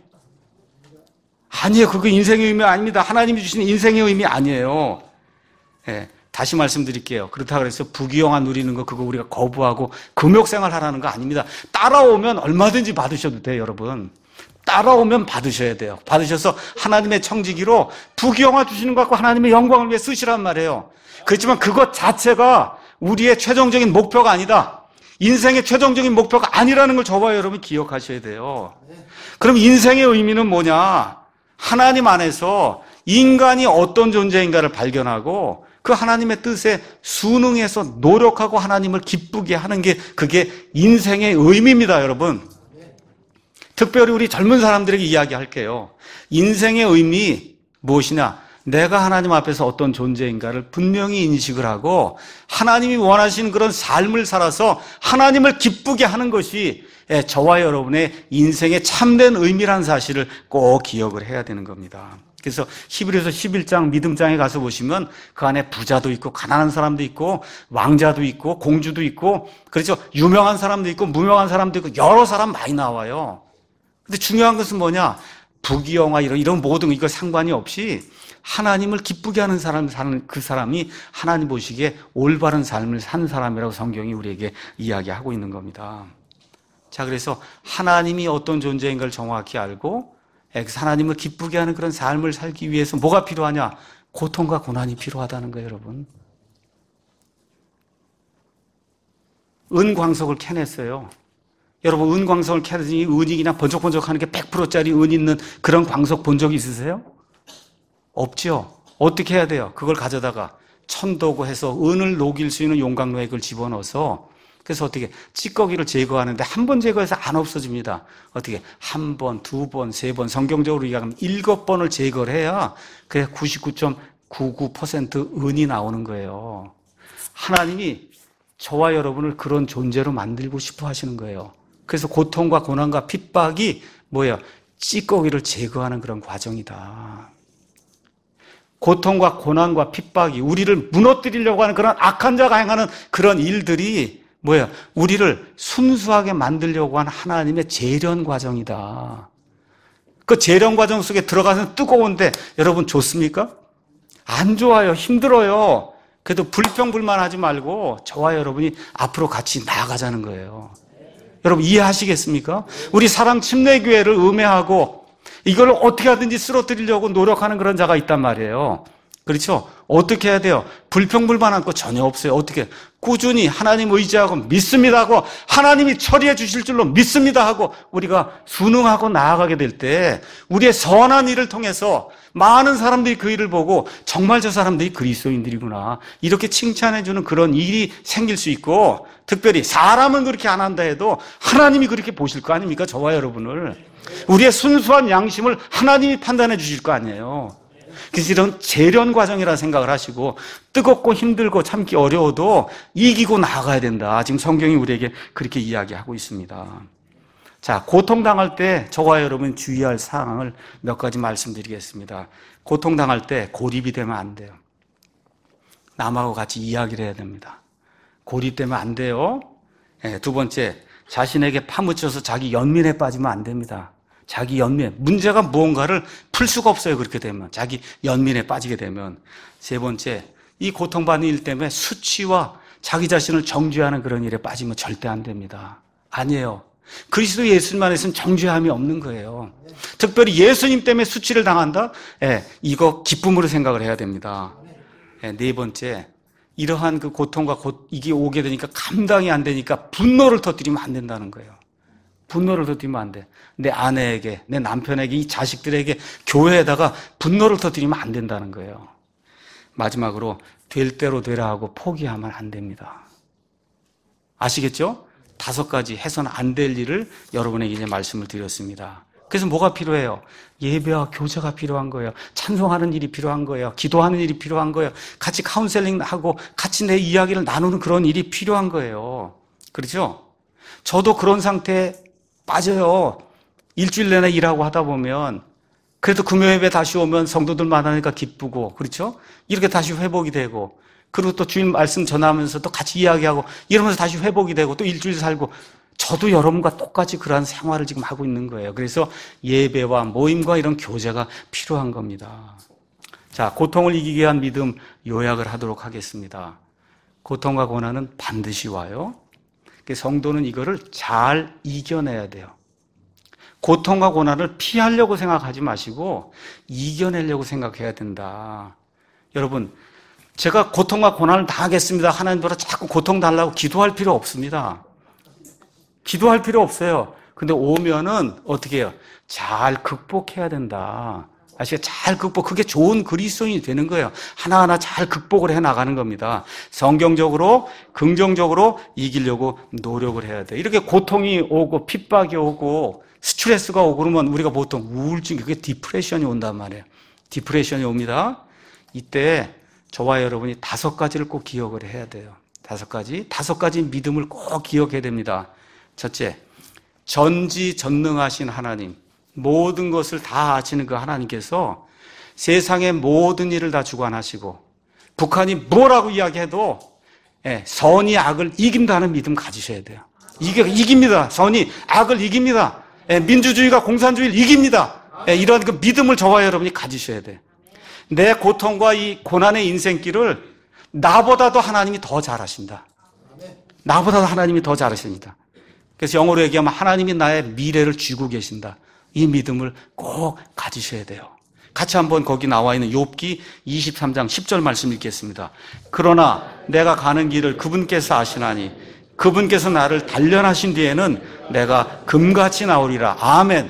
아니에요. 그게 인생의 의미 아닙니다. 하나님이 주시는 인생의 의미 아니에요. 다시 말씀드릴게요. 그렇다고 해서 부귀영화 누리는 거 그거 우리가 거부하고 금욕생활 하라는 거 아닙니다. 따라오면 얼마든지 받으셔도 돼요, 여러분. 따라오면 받으셔야 돼요. 받으셔서 하나님의 청지기로 부귀영화 주시는 것 같고 하나님의 영광을 위해 쓰시란 말이에요. 그렇지만 그것 자체가 우리의 최종적인 목표가 아니다. 인생의 최종적인 목표가 아니라는 걸 저와 여러분이 기억하셔야 돼요. 그럼 인생의 의미는 뭐냐? 하나님 안에서 인간이 어떤 존재인가를 발견하고 그 하나님의 뜻에 순응해서 노력하고 하나님을 기쁘게 하는 게 그게 인생의 의미입니다, 여러분. 특별히 우리 젊은 사람들에게 이야기할게요. 인생의 의미 무엇이냐? 내가 하나님 앞에서 어떤 존재인가를 분명히 인식을 하고 하나님이 원하시는 그런 삶을 살아서 하나님을 기쁘게 하는 것이 저와 여러분의 인생의 참된 의미라는 사실을 꼭 기억을 해야 되는 겁니다. 그래서 히브리서 11장 믿음장에 가서 보시면 그 안에 부자도 있고 가난한 사람도 있고 왕자도 있고 공주도 있고 그렇죠. 유명한 사람도 있고 무명한 사람도 있고 여러 사람 많이 나와요. 근데 중요한 것은 뭐냐? 부귀영화 이런 모든 이거 상관이 없이 하나님을 기쁘게 하는 사람 사는 그 사람이 하나님 보시기에 올바른 삶을 사는 사람이라고 성경이 우리에게 이야기하고 있는 겁니다. 자, 그래서 하나님이 어떤 존재인 걸 정확히 알고 하나님을 기쁘게 하는 그런 삶을 살기 위해서 뭐가 필요하냐? 고통과 고난이 필요하다는 거예요, 여러분. 은광석을 캐냈어요. 여러분, 은광석을 캐내더니 은이 그냥 번쩍번쩍하는 게 100%짜리 은 있는 그런 광석 본 적 있으세요? 없죠. 어떻게 해야 돼요? 그걸 가져다가 천도구 해서 은을 녹일 수 있는 용광로에 그걸 집어넣어서 그래서 어떻게 찌꺼기를 제거하는데 한 번 제거해서 안 없어집니다. 어떻게 한 번, 두 번, 세 번, 성경적으로 이야기하면 7번을 제거를 해야 그래 99.99% 은이 나오는 거예요. 하나님이 저와 여러분을 그런 존재로 만들고 싶어 하시는 거예요. 그래서 고통과 고난과 핍박이 뭐예요? 찌꺼기를 제거하는 그런 과정이다. 고통과 고난과 핍박이 우리를 무너뜨리려고 하는 그런 악한 자가 행하는 그런 일들이 뭐예요? 우리를 순수하게 만들려고 하는 하나님의 재련 과정이다. 그 재련 과정 속에 들어가서 뜨거운데 여러분 좋습니까? 안 좋아요. 힘들어요. 그래도 불평불만하지 말고 저와 여러분이 앞으로 같이 나아가자는 거예요. 여러분 이해하시겠습니까? 우리 사랑 침례교회를 음해하고 이걸 어떻게 하든지 쓰러뜨리려고 노력하는 그런 자가 있단 말이에요. 그렇죠? 어떻게 해야 돼요? 불평불만한 거 전혀 없어요. 어떻게? 꾸준히 하나님 의지하고 믿습니다 하고 하나님이 처리해 주실 줄로 믿습니다 하고 우리가 순응하고 나아가게 될 때 우리의 선한 일을 통해서 많은 사람들이 그 일을 보고 정말 저 사람들이 그리스도인들이구나 이렇게 칭찬해 주는 그런 일이 생길 수 있고 특별히 사람은 그렇게 안 한다 해도 하나님이 그렇게 보실 거 아닙니까? 저와 여러분을. 우리의 순수한 양심을 하나님이 판단해 주실 거 아니에요. 그래서 이런 재련 과정이라 생각을 하시고 뜨겁고 힘들고 참기 어려워도 이기고 나아가야 된다. 지금 성경이 우리에게 그렇게 이야기하고 있습니다. 자, 고통당할 때 저와 여러분 주의할 사항을 몇 가지 말씀드리겠습니다. 고통당할 때 고립이 되면 안 돼요. 남하고 같이 이야기를 해야 됩니다. 고립되면 안 돼요. 네, 두 번째, 자신에게 파묻혀서 자기 연민에 빠지면 안 됩니다. 자기 연민, 문제가 무언가를 풀 수가 없어요. 그렇게 되면 자기 연민에 빠지게 되면. 세 번째, 이 고통받는 일 때문에 수치와 자기 자신을 정죄하는 그런 일에 빠지면 절대 안 됩니다. 아니에요. 그리스도 예수님만 있으면 정죄함이 없는 거예요. 특별히 예수님 때문에 수치를 당한다? 이거 기쁨으로 생각을 해야 됩니다. 네 번째, 이러한 그 고통과 이게 오게 되니까 감당이 안 되니까 분노를 터뜨리면 안 된다는 거예요. 분노를 터뜨리면 안 돼. 내 아내에게, 내 남편에게, 이 자식들에게, 교회에다가 분노를 터뜨리면 안 된다는 거예요. 마지막으로 될 대로 되라 하고 포기하면 안 됩니다. 아시겠죠? 5가지 해서는 안 될 일을 여러분에게 이제 말씀을 드렸습니다. 그래서 뭐가 필요해요? 예배와 교제가 필요한 거예요. 찬송하는 일이 필요한 거예요. 기도하는 일이 필요한 거예요. 같이 카운셀링하고 같이 내 이야기를 나누는 그런 일이 필요한 거예요. 그렇죠? 저도 그런 상태에 빠져요. 일주일 내내 일하고 하다 보면 그래도 금요예배 다시 오면 성도들 만나니까 기쁘고 그렇죠? 이렇게 다시 회복이 되고 그리고 또 주님 말씀 전하면서 또 같이 이야기하고 이러면서 다시 회복이 되고 또 일주일 살고 저도 여러분과 똑같이 그러한 생활을 지금 하고 있는 거예요. 그래서 예배와 모임과 이런 교제가 필요한 겁니다. 자, 고통을 이기기 위한 믿음 요약을 하도록 하겠습니다. 고통과 고난은 반드시 와요. 성도는 이거를 잘 이겨내야 돼요. 고통과 고난을 피하려고 생각하지 마시고 이겨내려고 생각해야 된다. 여러분, 제가 고통과 고난을 당하겠습니다. 하나님보다 자꾸 고통 달라고 기도할 필요 없습니다. 기도할 필요 없어요. 근데 오면은 어떻게 해요? 잘 극복해야 된다. 아시겠죠? 잘 극복. 그게 좋은 그리스도인이 되는 거예요. 하나하나 잘 극복을 해 나가는 겁니다. 성경적으로, 긍정적으로 이기려고 노력을 해야 돼요. 이렇게 고통이 오고 핍박이 오고 스트레스가 오고 그러면 우리가 보통 우울증, 그게 디프레션이 온단 말이에요. 디프레션이 옵니다. 이때 저와 여러분이 5가지를 꼭 기억을 해야 돼요. 5가지 믿음을 꼭 기억해야 됩니다. 첫째, 전지전능하신 하나님, 모든 것을 다 아시는 그 하나님께서 세상의 모든 일을 다 주관하시고 북한이 뭐라고 이야기해도 선이 악을 이긴다는 믿음 가지셔야 돼요. 이깁니다. 선이 악을 이깁니다. 민주주의가 공산주의를 이깁니다. 이런 그 믿음을 저와 여러분이 가지셔야 돼요. 내 고통과 이 고난의 인생길을 나보다도 하나님이 더 잘하신다. 나보다도 하나님이 더 잘하십니다. 그래서 영어로 얘기하면 하나님이 나의 미래를 쥐고 계신다. 이 믿음을 꼭 가지셔야 돼요. 같이 한번 거기 나와 있는 욥기 23장 10절 말씀 읽겠습니다. 그러나 내가 가는 길을 그분께서 아시나니 그분께서 나를 단련하신 뒤에는 내가 금같이 나오리라. 아멘.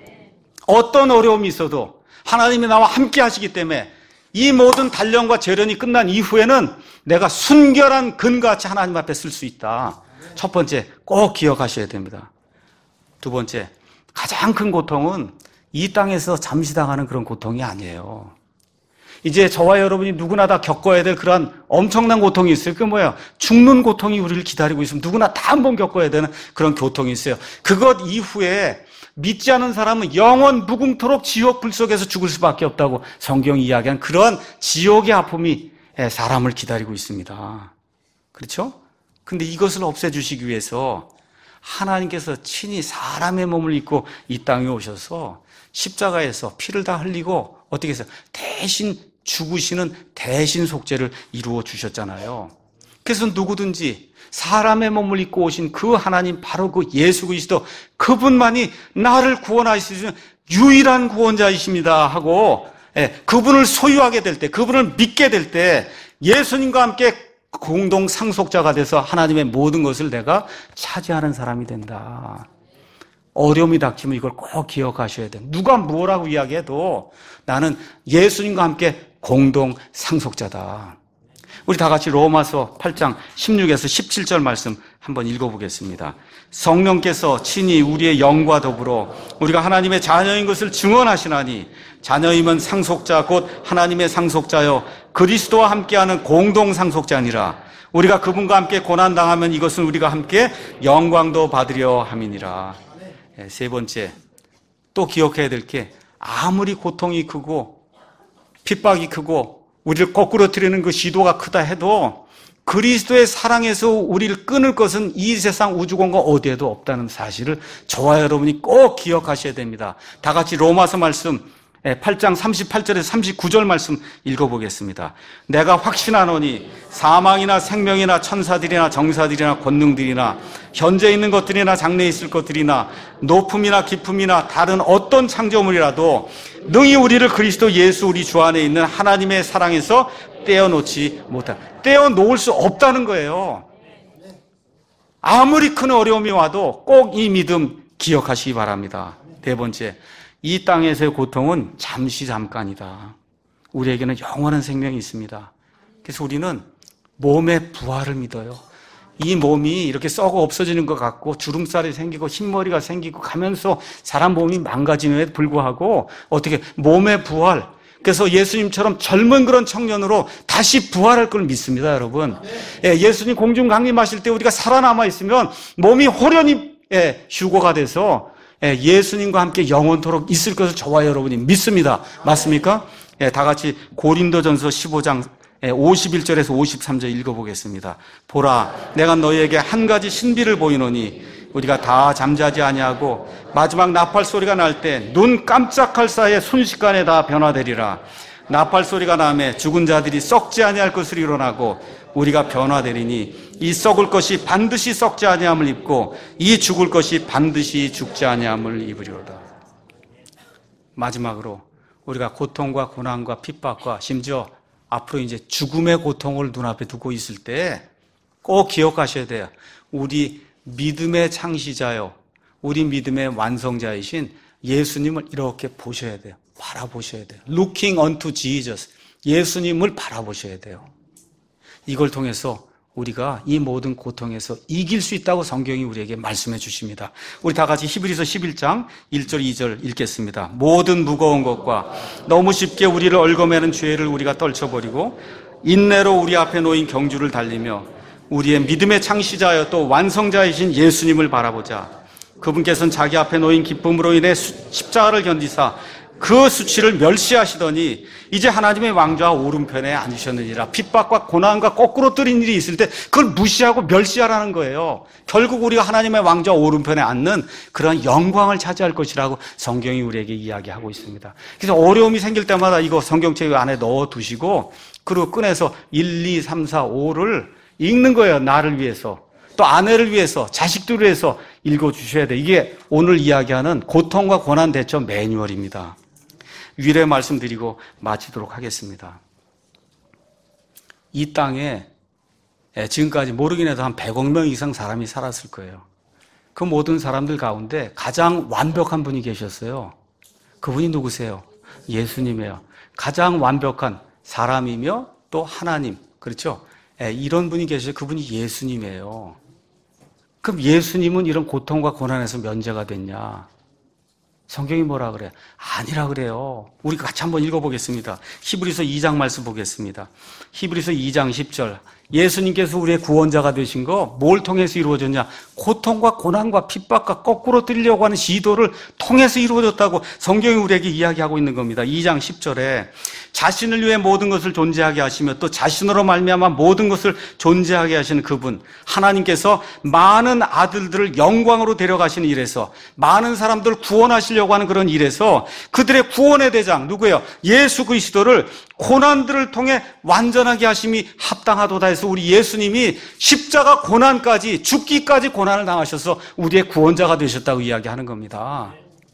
어떤 어려움이 있어도 하나님이 나와 함께 하시기 때문에 이 모든 단련과 재련이 끝난 이후에는 내가 순결한 금같이 하나님 앞에 쓸 수 있다. 첫 번째, 꼭 기억하셔야 됩니다. 두 번째, 가장 큰 고통은 이 땅에서 잠시 당하는 그런 고통이 아니에요. 이제 저와 여러분이 누구나 다 겪어야 될 그런 엄청난 고통이 있어요. 그게 뭐예요? 죽는 고통이 우리를 기다리고 있으면 누구나 다 한 번 겪어야 되는 그런 고통이 있어요. 그것 이후에 믿지 않은 사람은 영원 무궁토록 지옥 불 속에서 죽을 수밖에 없다고 성경이 이야기한 그런 지옥의 아픔이 사람을 기다리고 있습니다. 그렇죠? 근데 이것을 없애주시기 위해서 하나님께서 친히 사람의 몸을 입고 이 땅에 오셔서 십자가에서 피를 다 흘리고 어떻게 해서 대신 죽으시는 대신 속죄를 이루어 주셨잖아요. 그래서 누구든지 사람의 몸을 입고 오신 그 하나님 바로 그 예수 그리스도 그분만이 나를 구원하실 수 있는 유일한 구원자이십니다 하고 그분을 소유하게 될 때, 그분을 믿게 될 때 예수님과 함께 공동 상속자가 돼서 하나님의 모든 것을 내가 차지하는 사람이 된다. 어려움이 닥치면 이걸 꼭 기억하셔야 돼요. 누가 뭐라고 이야기해도 나는 예수님과 함께 공동 상속자다. 우리 다 같이 로마서 8장 16에서 17절 말씀 한번 읽어보겠습니다. 성령께서 친히 우리의 영과 더불어 우리가 하나님의 자녀인 것을 증언하시나니 자녀임은 상속자 곧 하나님의 상속자여 그리스도와 함께하는 공동 상속자니라. 우리가 그분과 함께 고난당하면 이것은 우리가 함께 영광도 받으려 함이니라. 세 번째, 또 기억해야 될 게 아무리 고통이 크고 핍박이 크고 우리를 거꾸로 트리는 그 시도가 크다 해도 그리스도의 사랑에서 우리를 끊을 것은 이 세상 우주공간 어디에도 없다는 사실을 저와 여러분이 꼭 기억하셔야 됩니다. 다 같이 로마서 말씀 8장 38절에서 39절 말씀 읽어보겠습니다. 내가 확신하노니 사망이나 생명이나 천사들이나 정사들이나 권능들이나 현재 있는 것들이나 장래 있을 것들이나 높음이나 깊음이나 다른 어떤 창조물이라도 능히 우리를 그리스도 예수 우리 주 안에 있는 하나님의 사랑에서 떼어놓지 못한다. 떼어놓을 수 없다는 거예요. 아무리 큰 어려움이 와도 꼭 이 믿음 기억하시기 바랍니다. 네 번째, 이 땅에서의 고통은 잠시 잠깐이다. 우리에게는 영원한 생명이 있습니다. 그래서 우리는 몸의 부활을 믿어요. 이 몸이 이렇게 썩어 없어지는 것 같고 주름살이 생기고 흰머리가 생기고 가면서 사람 몸이 망가짐에도 불구하고 어떻게 몸의 부활, 그래서 예수님처럼 젊은 그런 청년으로 다시 부활할 걸 믿습니다, 여러분. 예수님 공중 강림하실 때 우리가 살아남아 있으면 몸이 호련히 휴고가 돼서 예수님과 함께 영원토록 있을 것을 저와 여러분이 믿습니다. 맞습니까? 다 같이 고린도전서 15장 51절에서 53절 읽어보겠습니다. 보라, 내가 너희에게 한 가지 신비를 보이노니 우리가 다 잠자지 아니하고 마지막 나팔 소리가 날 때 눈 깜짝할 사이에 순식간에 다 변화되리라. 나팔 소리가 나매 죽은 자들이 썩지 아니할 것으로 일어나고 우리가 변화되리니 이 썩을 것이 반드시 썩지 아니함을 입고 이 죽을 것이 반드시 죽지 아니함을 입으리로다. 마지막으로 우리가 고통과 고난과 핍박과 심지어 앞으로 이제 죽음의 고통을 눈앞에 두고 있을 때 꼭 기억하셔야 돼요. 우리 믿음의 창시자요, 우리 믿음의 완성자이신 예수님을 이렇게 보셔야 돼요. 바라보셔야 돼요. Looking unto Jesus. 예수님을 바라보셔야 돼요. 이걸 통해서 우리가 이 모든 고통에서 이길 수 있다고 성경이 우리에게 말씀해 주십니다. 우리 다 같이 히브리서 11장 1절 2절 읽겠습니다. 모든 무거운 것과 너무 쉽게 우리를 얽어매는 죄를 우리가 떨쳐버리고 인내로 우리 앞에 놓인 경주를 달리며 우리의 믿음의 창시자여 또 완성자이신 예수님을 바라보자. 그분께서는 자기 앞에 놓인 기쁨으로 인해 십자가를 견디사 그 수치를 멸시하시더니 이제 하나님의 왕좌 오른편에 앉으셨느니라. 핍박과 고난과 거꾸로 뜨린 일이 있을 때 그걸 무시하고 멸시하라는 거예요. 결국 우리가 하나님의 왕좌 오른편에 앉는 그런 영광을 차지할 것이라고 성경이 우리에게 이야기하고 있습니다. 그래서 어려움이 생길 때마다 이거 성경책 안에 넣어두시고 그리고 꺼내서 1, 2, 3, 4, 5를 읽는 거예요. 나를 위해서. 또 아내를 위해서, 자식들을 위해서 읽어주셔야 돼요. 이게 오늘 이야기하는 고통과 고난 대처 매뉴얼입니다. 위로의 말씀드리고 마치도록 하겠습니다. 이 땅에 지금까지 모르긴 해도 한 100억 명 이상 사람이 살았을 거예요. 그 모든 사람들 가운데 가장 완벽한 분이 계셨어요. 그분이 누구세요? 예수님이에요. 가장 완벽한 사람이며 또 하나님, 그렇죠? 이런 분이 계셔요. 그분이 예수님이에요. 그럼 예수님은 이런 고통과 고난에서 면제가 됐냐? 성경이 뭐라 그래요? 아니라 그래요. 우리 같이 한번 읽어보겠습니다. 히브리서 2장 말씀 보겠습니다. 히브리서 2장 10절. 예수님께서 우리의 구원자가 되신 거 뭘 통해서 이루어졌냐? 고통과 고난과 핍박과 거꾸로 뜨리려고 하는 시도를 통해서 이루어졌다고 성경이 우리에게 이야기하고 있는 겁니다. 2장 10절에 자신을 위해 모든 것을 존재하게 하시며 또 자신으로 말미암아 모든 것을 존재하게 하시는 그분 하나님께서 많은 아들들을 영광으로 데려가시는 일에서 많은 사람들을 구원하시려고 하는 그런 일에서 그들의 구원의 대장 누구예요? 예수 그리스도를 고난들을 통해 완전하게 하심이 합당하도다 해서 우리 예수님이 십자가 고난까지 죽기까지 고난을 당하셔서 우리의 구원자가 되셨다고 이야기하는 겁니다.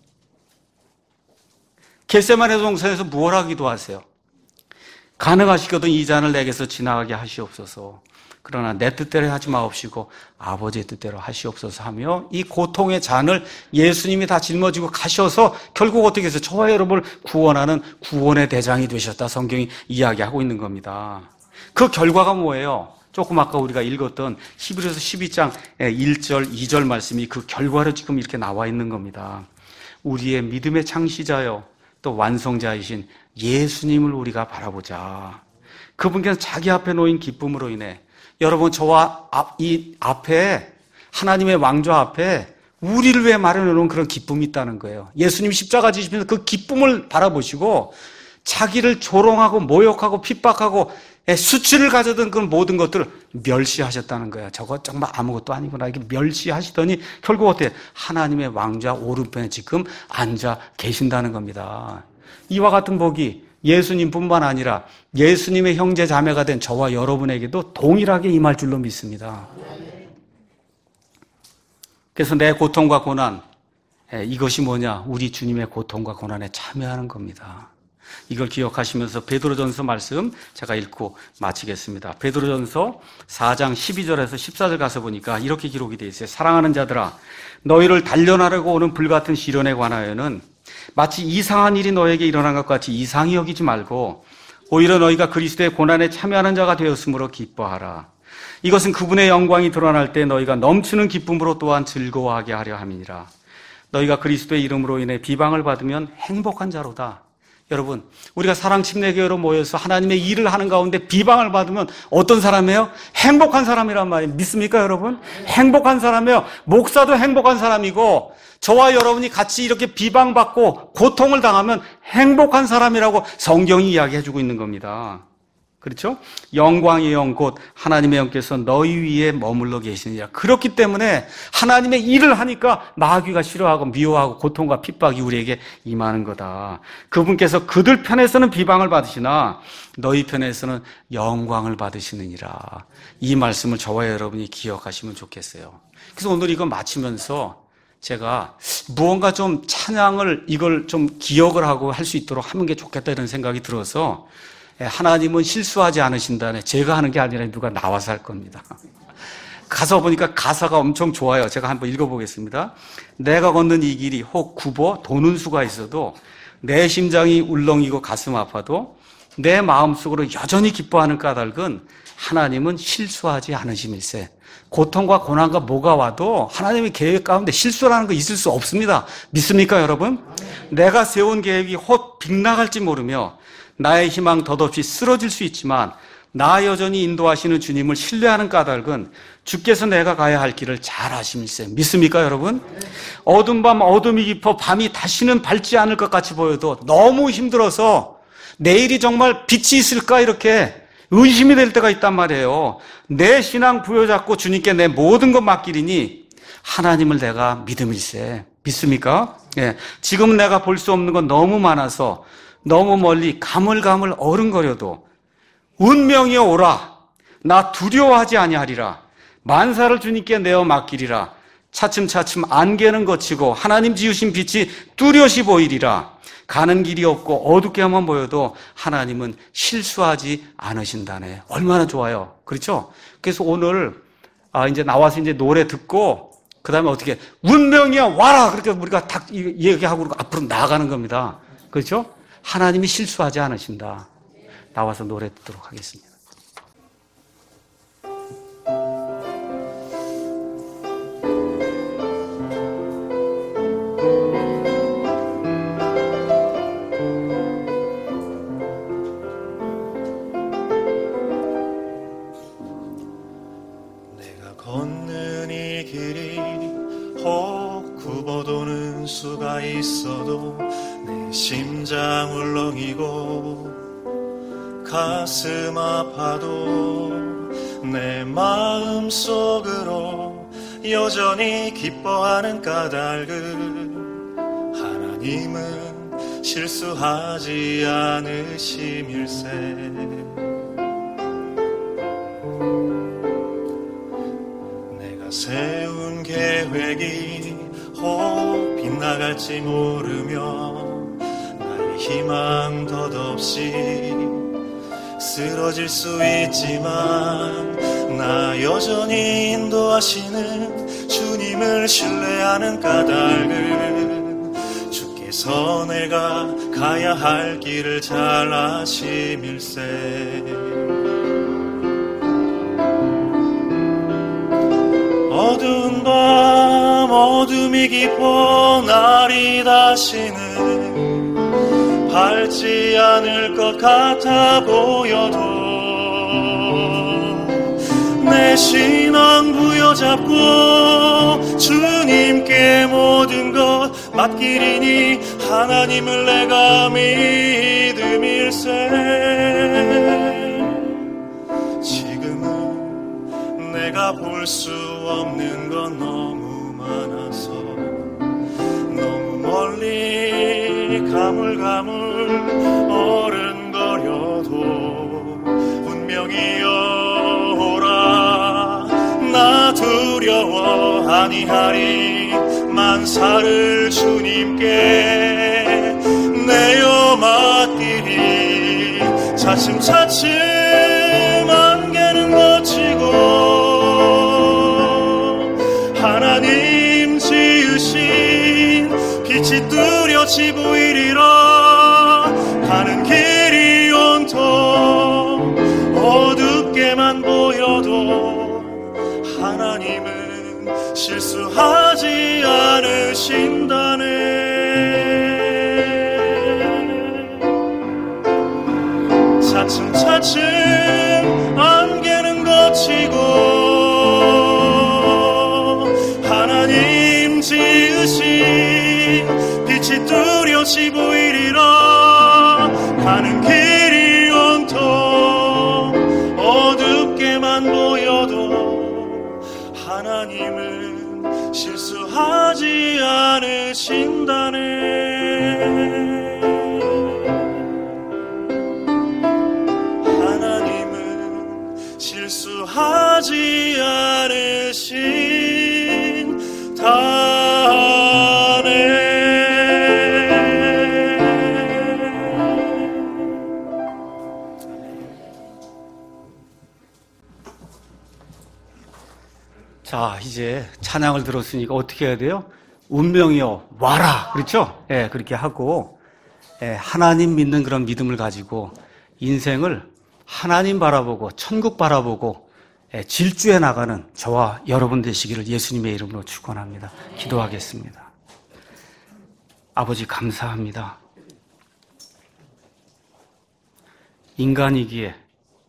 겟세마네 동산에서 무엇 하기도 하세요? 가능하시거든 이 잔을 내게서 지나가게 하시옵소서. 그러나 내 뜻대로 하지 마옵시고 아버지의 뜻대로 하시옵소서 하며 이 고통의 잔을 예수님이 다 짊어지고 가셔서 결국 어떻게 해서 저와 여러분을 구원하는 구원의 대장이 되셨다. 성경이 이야기하고 있는 겁니다. 그 결과가 뭐예요? 조금 아까 우리가 읽었던 히브리서 12장 1절, 2절 말씀이 그 결과로 지금 이렇게 나와 있는 겁니다. 우리의 믿음의 창시자요 또 완성자이신 예수님을 우리가 바라보자. 그분께서 자기 앞에 놓인 기쁨으로 인해 여러분 저와 이 앞에 하나님의 왕좌 앞에 우리를 위해 마련해 놓은 그런 기쁨이 있다는 거예요. 예수님 십자가 지시면서 그 기쁨을 바라보시고 자기를 조롱하고 모욕하고 핍박하고 수치를 가져던 그 모든 것들을 멸시하셨다는 거예요. 저거 정말 아무것도 아니구나 이렇게 멸시하시더니 결국 어때요? 하나님의 왕좌 오른편에 지금 앉아 계신다는 겁니다. 이와 같은 복이 예수님뿐만 아니라 예수님의 형제 자매가 된 저와 여러분에게도 동일하게 임할 줄로 믿습니다. 그래서 내 고통과 고난 이것이 뭐냐? 우리 주님의 고통과 고난에 참여하는 겁니다. 이걸 기억하시면서 베드로전서 말씀 제가 읽고 마치겠습니다. 베드로전서 4장 12절에서 14절 가서 보니까 이렇게 기록이 되어 있어요. 사랑하는 자들아 너희를 단련하려고 오는 불같은 시련에 관하여는 마치 이상한 일이 너에게 일어난 것 같이 이상히 여기지 말고 오히려 너희가 그리스도의 고난에 참여하는 자가 되었으므로 기뻐하라. 이것은 그분의 영광이 드러날 때 너희가 넘치는 기쁨으로 또한 즐거워하게 하려 함이니라. 너희가 그리스도의 이름으로 인해 비방을 받으면 행복한 자로다. 여러분, 우리가 사랑 침례교회로 모여서 하나님의 일을 하는 가운데 비방을 받으면 어떤 사람이에요? 행복한 사람이란 말이에요. 믿습니까, 여러분? 행복한 사람이에요. 목사도 행복한 사람이고 저와 여러분이 같이 이렇게 비방받고 고통을 당하면 행복한 사람이라고 성경이 이야기해주고 있는 겁니다. 그렇죠? 영광의 영 곧 하나님의 영께서 너희 위에 머물러 계시느니라. 그렇기 때문에 하나님의 일을 하니까 마귀가 싫어하고 미워하고 고통과 핍박이 우리에게 임하는 거다. 그분께서 그들 편에서는 비방을 받으시나 너희 편에서는 영광을 받으시느니라. 이 말씀을 저와 여러분이 기억하시면 좋겠어요. 그래서 오늘 이거 마치면서 제가 무언가 좀 찬양을 이걸 좀 기억을 하고 할 수 있도록 하는 게 좋겠다 이런 생각이 들어서 하나님은 실수하지 않으신다네. 제가 하는 게 아니라 누가 나와서 할 겁니다. 가서 보니까 가사가 엄청 좋아요. 제가 한번 읽어보겠습니다. 내가 걷는 이 길이 혹 굽어 도는 수가 있어도 내 심장이 울렁이고 가슴 아파도 내 마음속으로 여전히 기뻐하는 까닭은 하나님은 실수하지 않으심일세. 고통과 고난과 뭐가 와도 하나님의 계획 가운데 실수라는 거 있을 수 없습니다. 믿습니까, 여러분? 내가 세운 계획이 혹 빗나갈지 모르며 나의 희망 덧없이 쓰러질 수 있지만 나 여전히 인도하시는 주님을 신뢰하는 까닭은 주께서 내가 가야 할 길을 잘 아심일세. 믿습니까, 여러분? 어두운 밤 어둠이 깊어 밤이 다시는 밝지 않을 것 같이 보여도 너무 힘들어서 내일이 정말 빛이 있을까 이렇게 의심이 될 때가 있단 말이에요. 내 신앙 부여잡고 주님께 내 모든 것 맡기리니 하나님을 내가 믿음일세. 믿습니까? 예. 지금 내가 볼 수 없는 건 너무 많아서 너무 멀리 가물가물 어른거려도 운명이여 오라. 나 두려워하지 아니하리라. 만사를 주님께 내어 맡기리라. 차츰차츰 안개는 거치고 하나님 지으신 빛이 뚜렷이 보이리라. 가는 길이 없고 어둡게만 보여도 하나님은 실수하지 않으신다네. 얼마나 좋아요. 그렇죠? 그래서 오늘 이제 나와서 이제 노래 듣고 그 다음에 어떻게 운명이야 와라. 그렇게 우리가 딱 얘기하고 앞으로 나아가는 겁니다. 그렇죠? 하나님이 실수하지 않으신다. 나와서 노래 듣도록 하겠습니다. 내가 걷는 이 길이 혹 굽어도는 수가 있어도 내 심장 울렁이고 가슴 아파도 내 마음 속으로 여전히 기뻐하는 까닭은 하나님은 실수하지 않으심일세. 내가 세운 계획이 혹 빗나갈지 모르며 나의 희망 덧없이 쓰러질 수 있지만 나 여전히 인도하시는 주님을 신뢰하는 까닭은 주께서 내가 가야 할 길을 잘 아심일세. 어두운 밤 어둠이 깊어 날이 다시는 밝지 않을 것 같아 보여도 내 신앙 부여잡고 주님께 모든 것 맡기리니 하나님을 내가 믿음일세. 지금은 내가 볼 수 없는 건 너무 많아서 너무 멀리 가물가물 어른거려도 운명이여 오라. 나 두려워 아니하리. 만사를 주님께 내어 맡기리. 차츰차츰 안개는 거치고 하나님 지으신 빛이 뚜렷이 보이리라. 가는 길이 온통 어둡게만 보여도 하나님은 실수하지 않으신다네. 차츰차츰 안개는 거치고 하나님 지으신 빛이 뚜렷이 보이리라. 가는 길이 온통 어둡게만 보여도 하나님은 실수하지 않으신다네. 하나님은 실수하지 않으신다네. 자, 이제 찬양을 들었으니까 어떻게 해야 돼요? 운명이여 와라. 그렇죠? 예, 그렇게 하고 하나님 믿는 그런 믿음을 가지고 인생을 하나님 바라보고 천국 바라보고 질주해 나가는 저와 여러분 되시기를 예수님의 이름으로 축원합니다. 기도하겠습니다. 아버지 감사합니다. 인간이기에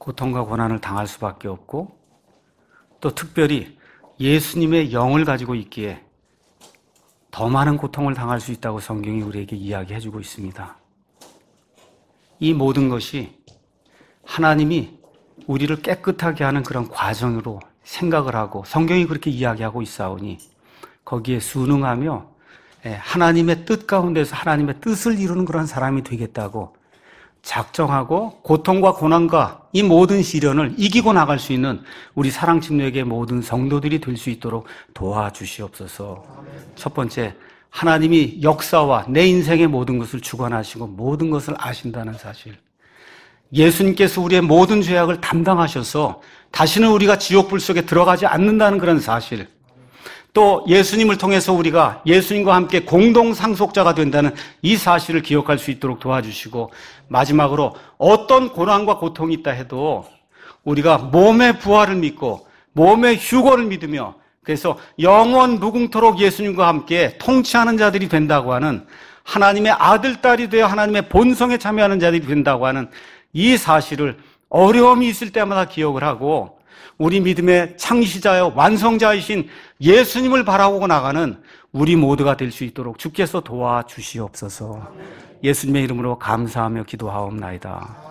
고통과 고난을 당할 수밖에 없고 또 특별히 예수님의 영을 가지고 있기에 더 많은 고통을 당할 수 있다고 성경이 우리에게 이야기해주고 있습니다. 이 모든 것이 하나님이 우리를 깨끗하게 하는 그런 과정으로 생각을 하고 성경이 그렇게 이야기하고 있사오니 거기에 순응하며 하나님의 뜻 가운데서 하나님의 뜻을 이루는 그런 사람이 되겠다고 작정하고 고통과 고난과 이 모든 시련을 이기고 나갈 수 있는 우리 사랑침례교회 모든 성도들이 될 수 있도록 도와주시옵소서. 첫 번째, 하나님이 역사와 내 인생의 모든 것을 주관하시고 모든 것을 아신다는 사실. 예수님께서 우리의 모든 죄악을 담당하셔서 다시는 우리가 지옥불 속에 들어가지 않는다는 그런 사실. 또 예수님을 통해서 우리가 예수님과 함께 공동 상속자가 된다는 이 사실을 기억할 수 있도록 도와주시고, 마지막으로 어떤 고난과 고통이 있다 해도 우리가 몸의 부활을 믿고 몸의 휴거를 믿으며 그래서 영원 무궁토록 예수님과 함께 통치하는 자들이 된다고 하는, 하나님의 아들, 딸이 되어 하나님의 본성에 참여하는 자들이 된다고 하는 이 사실을 어려움이 있을 때마다 기억을 하고 우리 믿음의 창시자여 완성자이신 예수님을 바라보고 나가는 우리 모두가 될 수 있도록 주께서 도와주시옵소서. 예수님의 이름으로 감사하며 기도하옵나이다.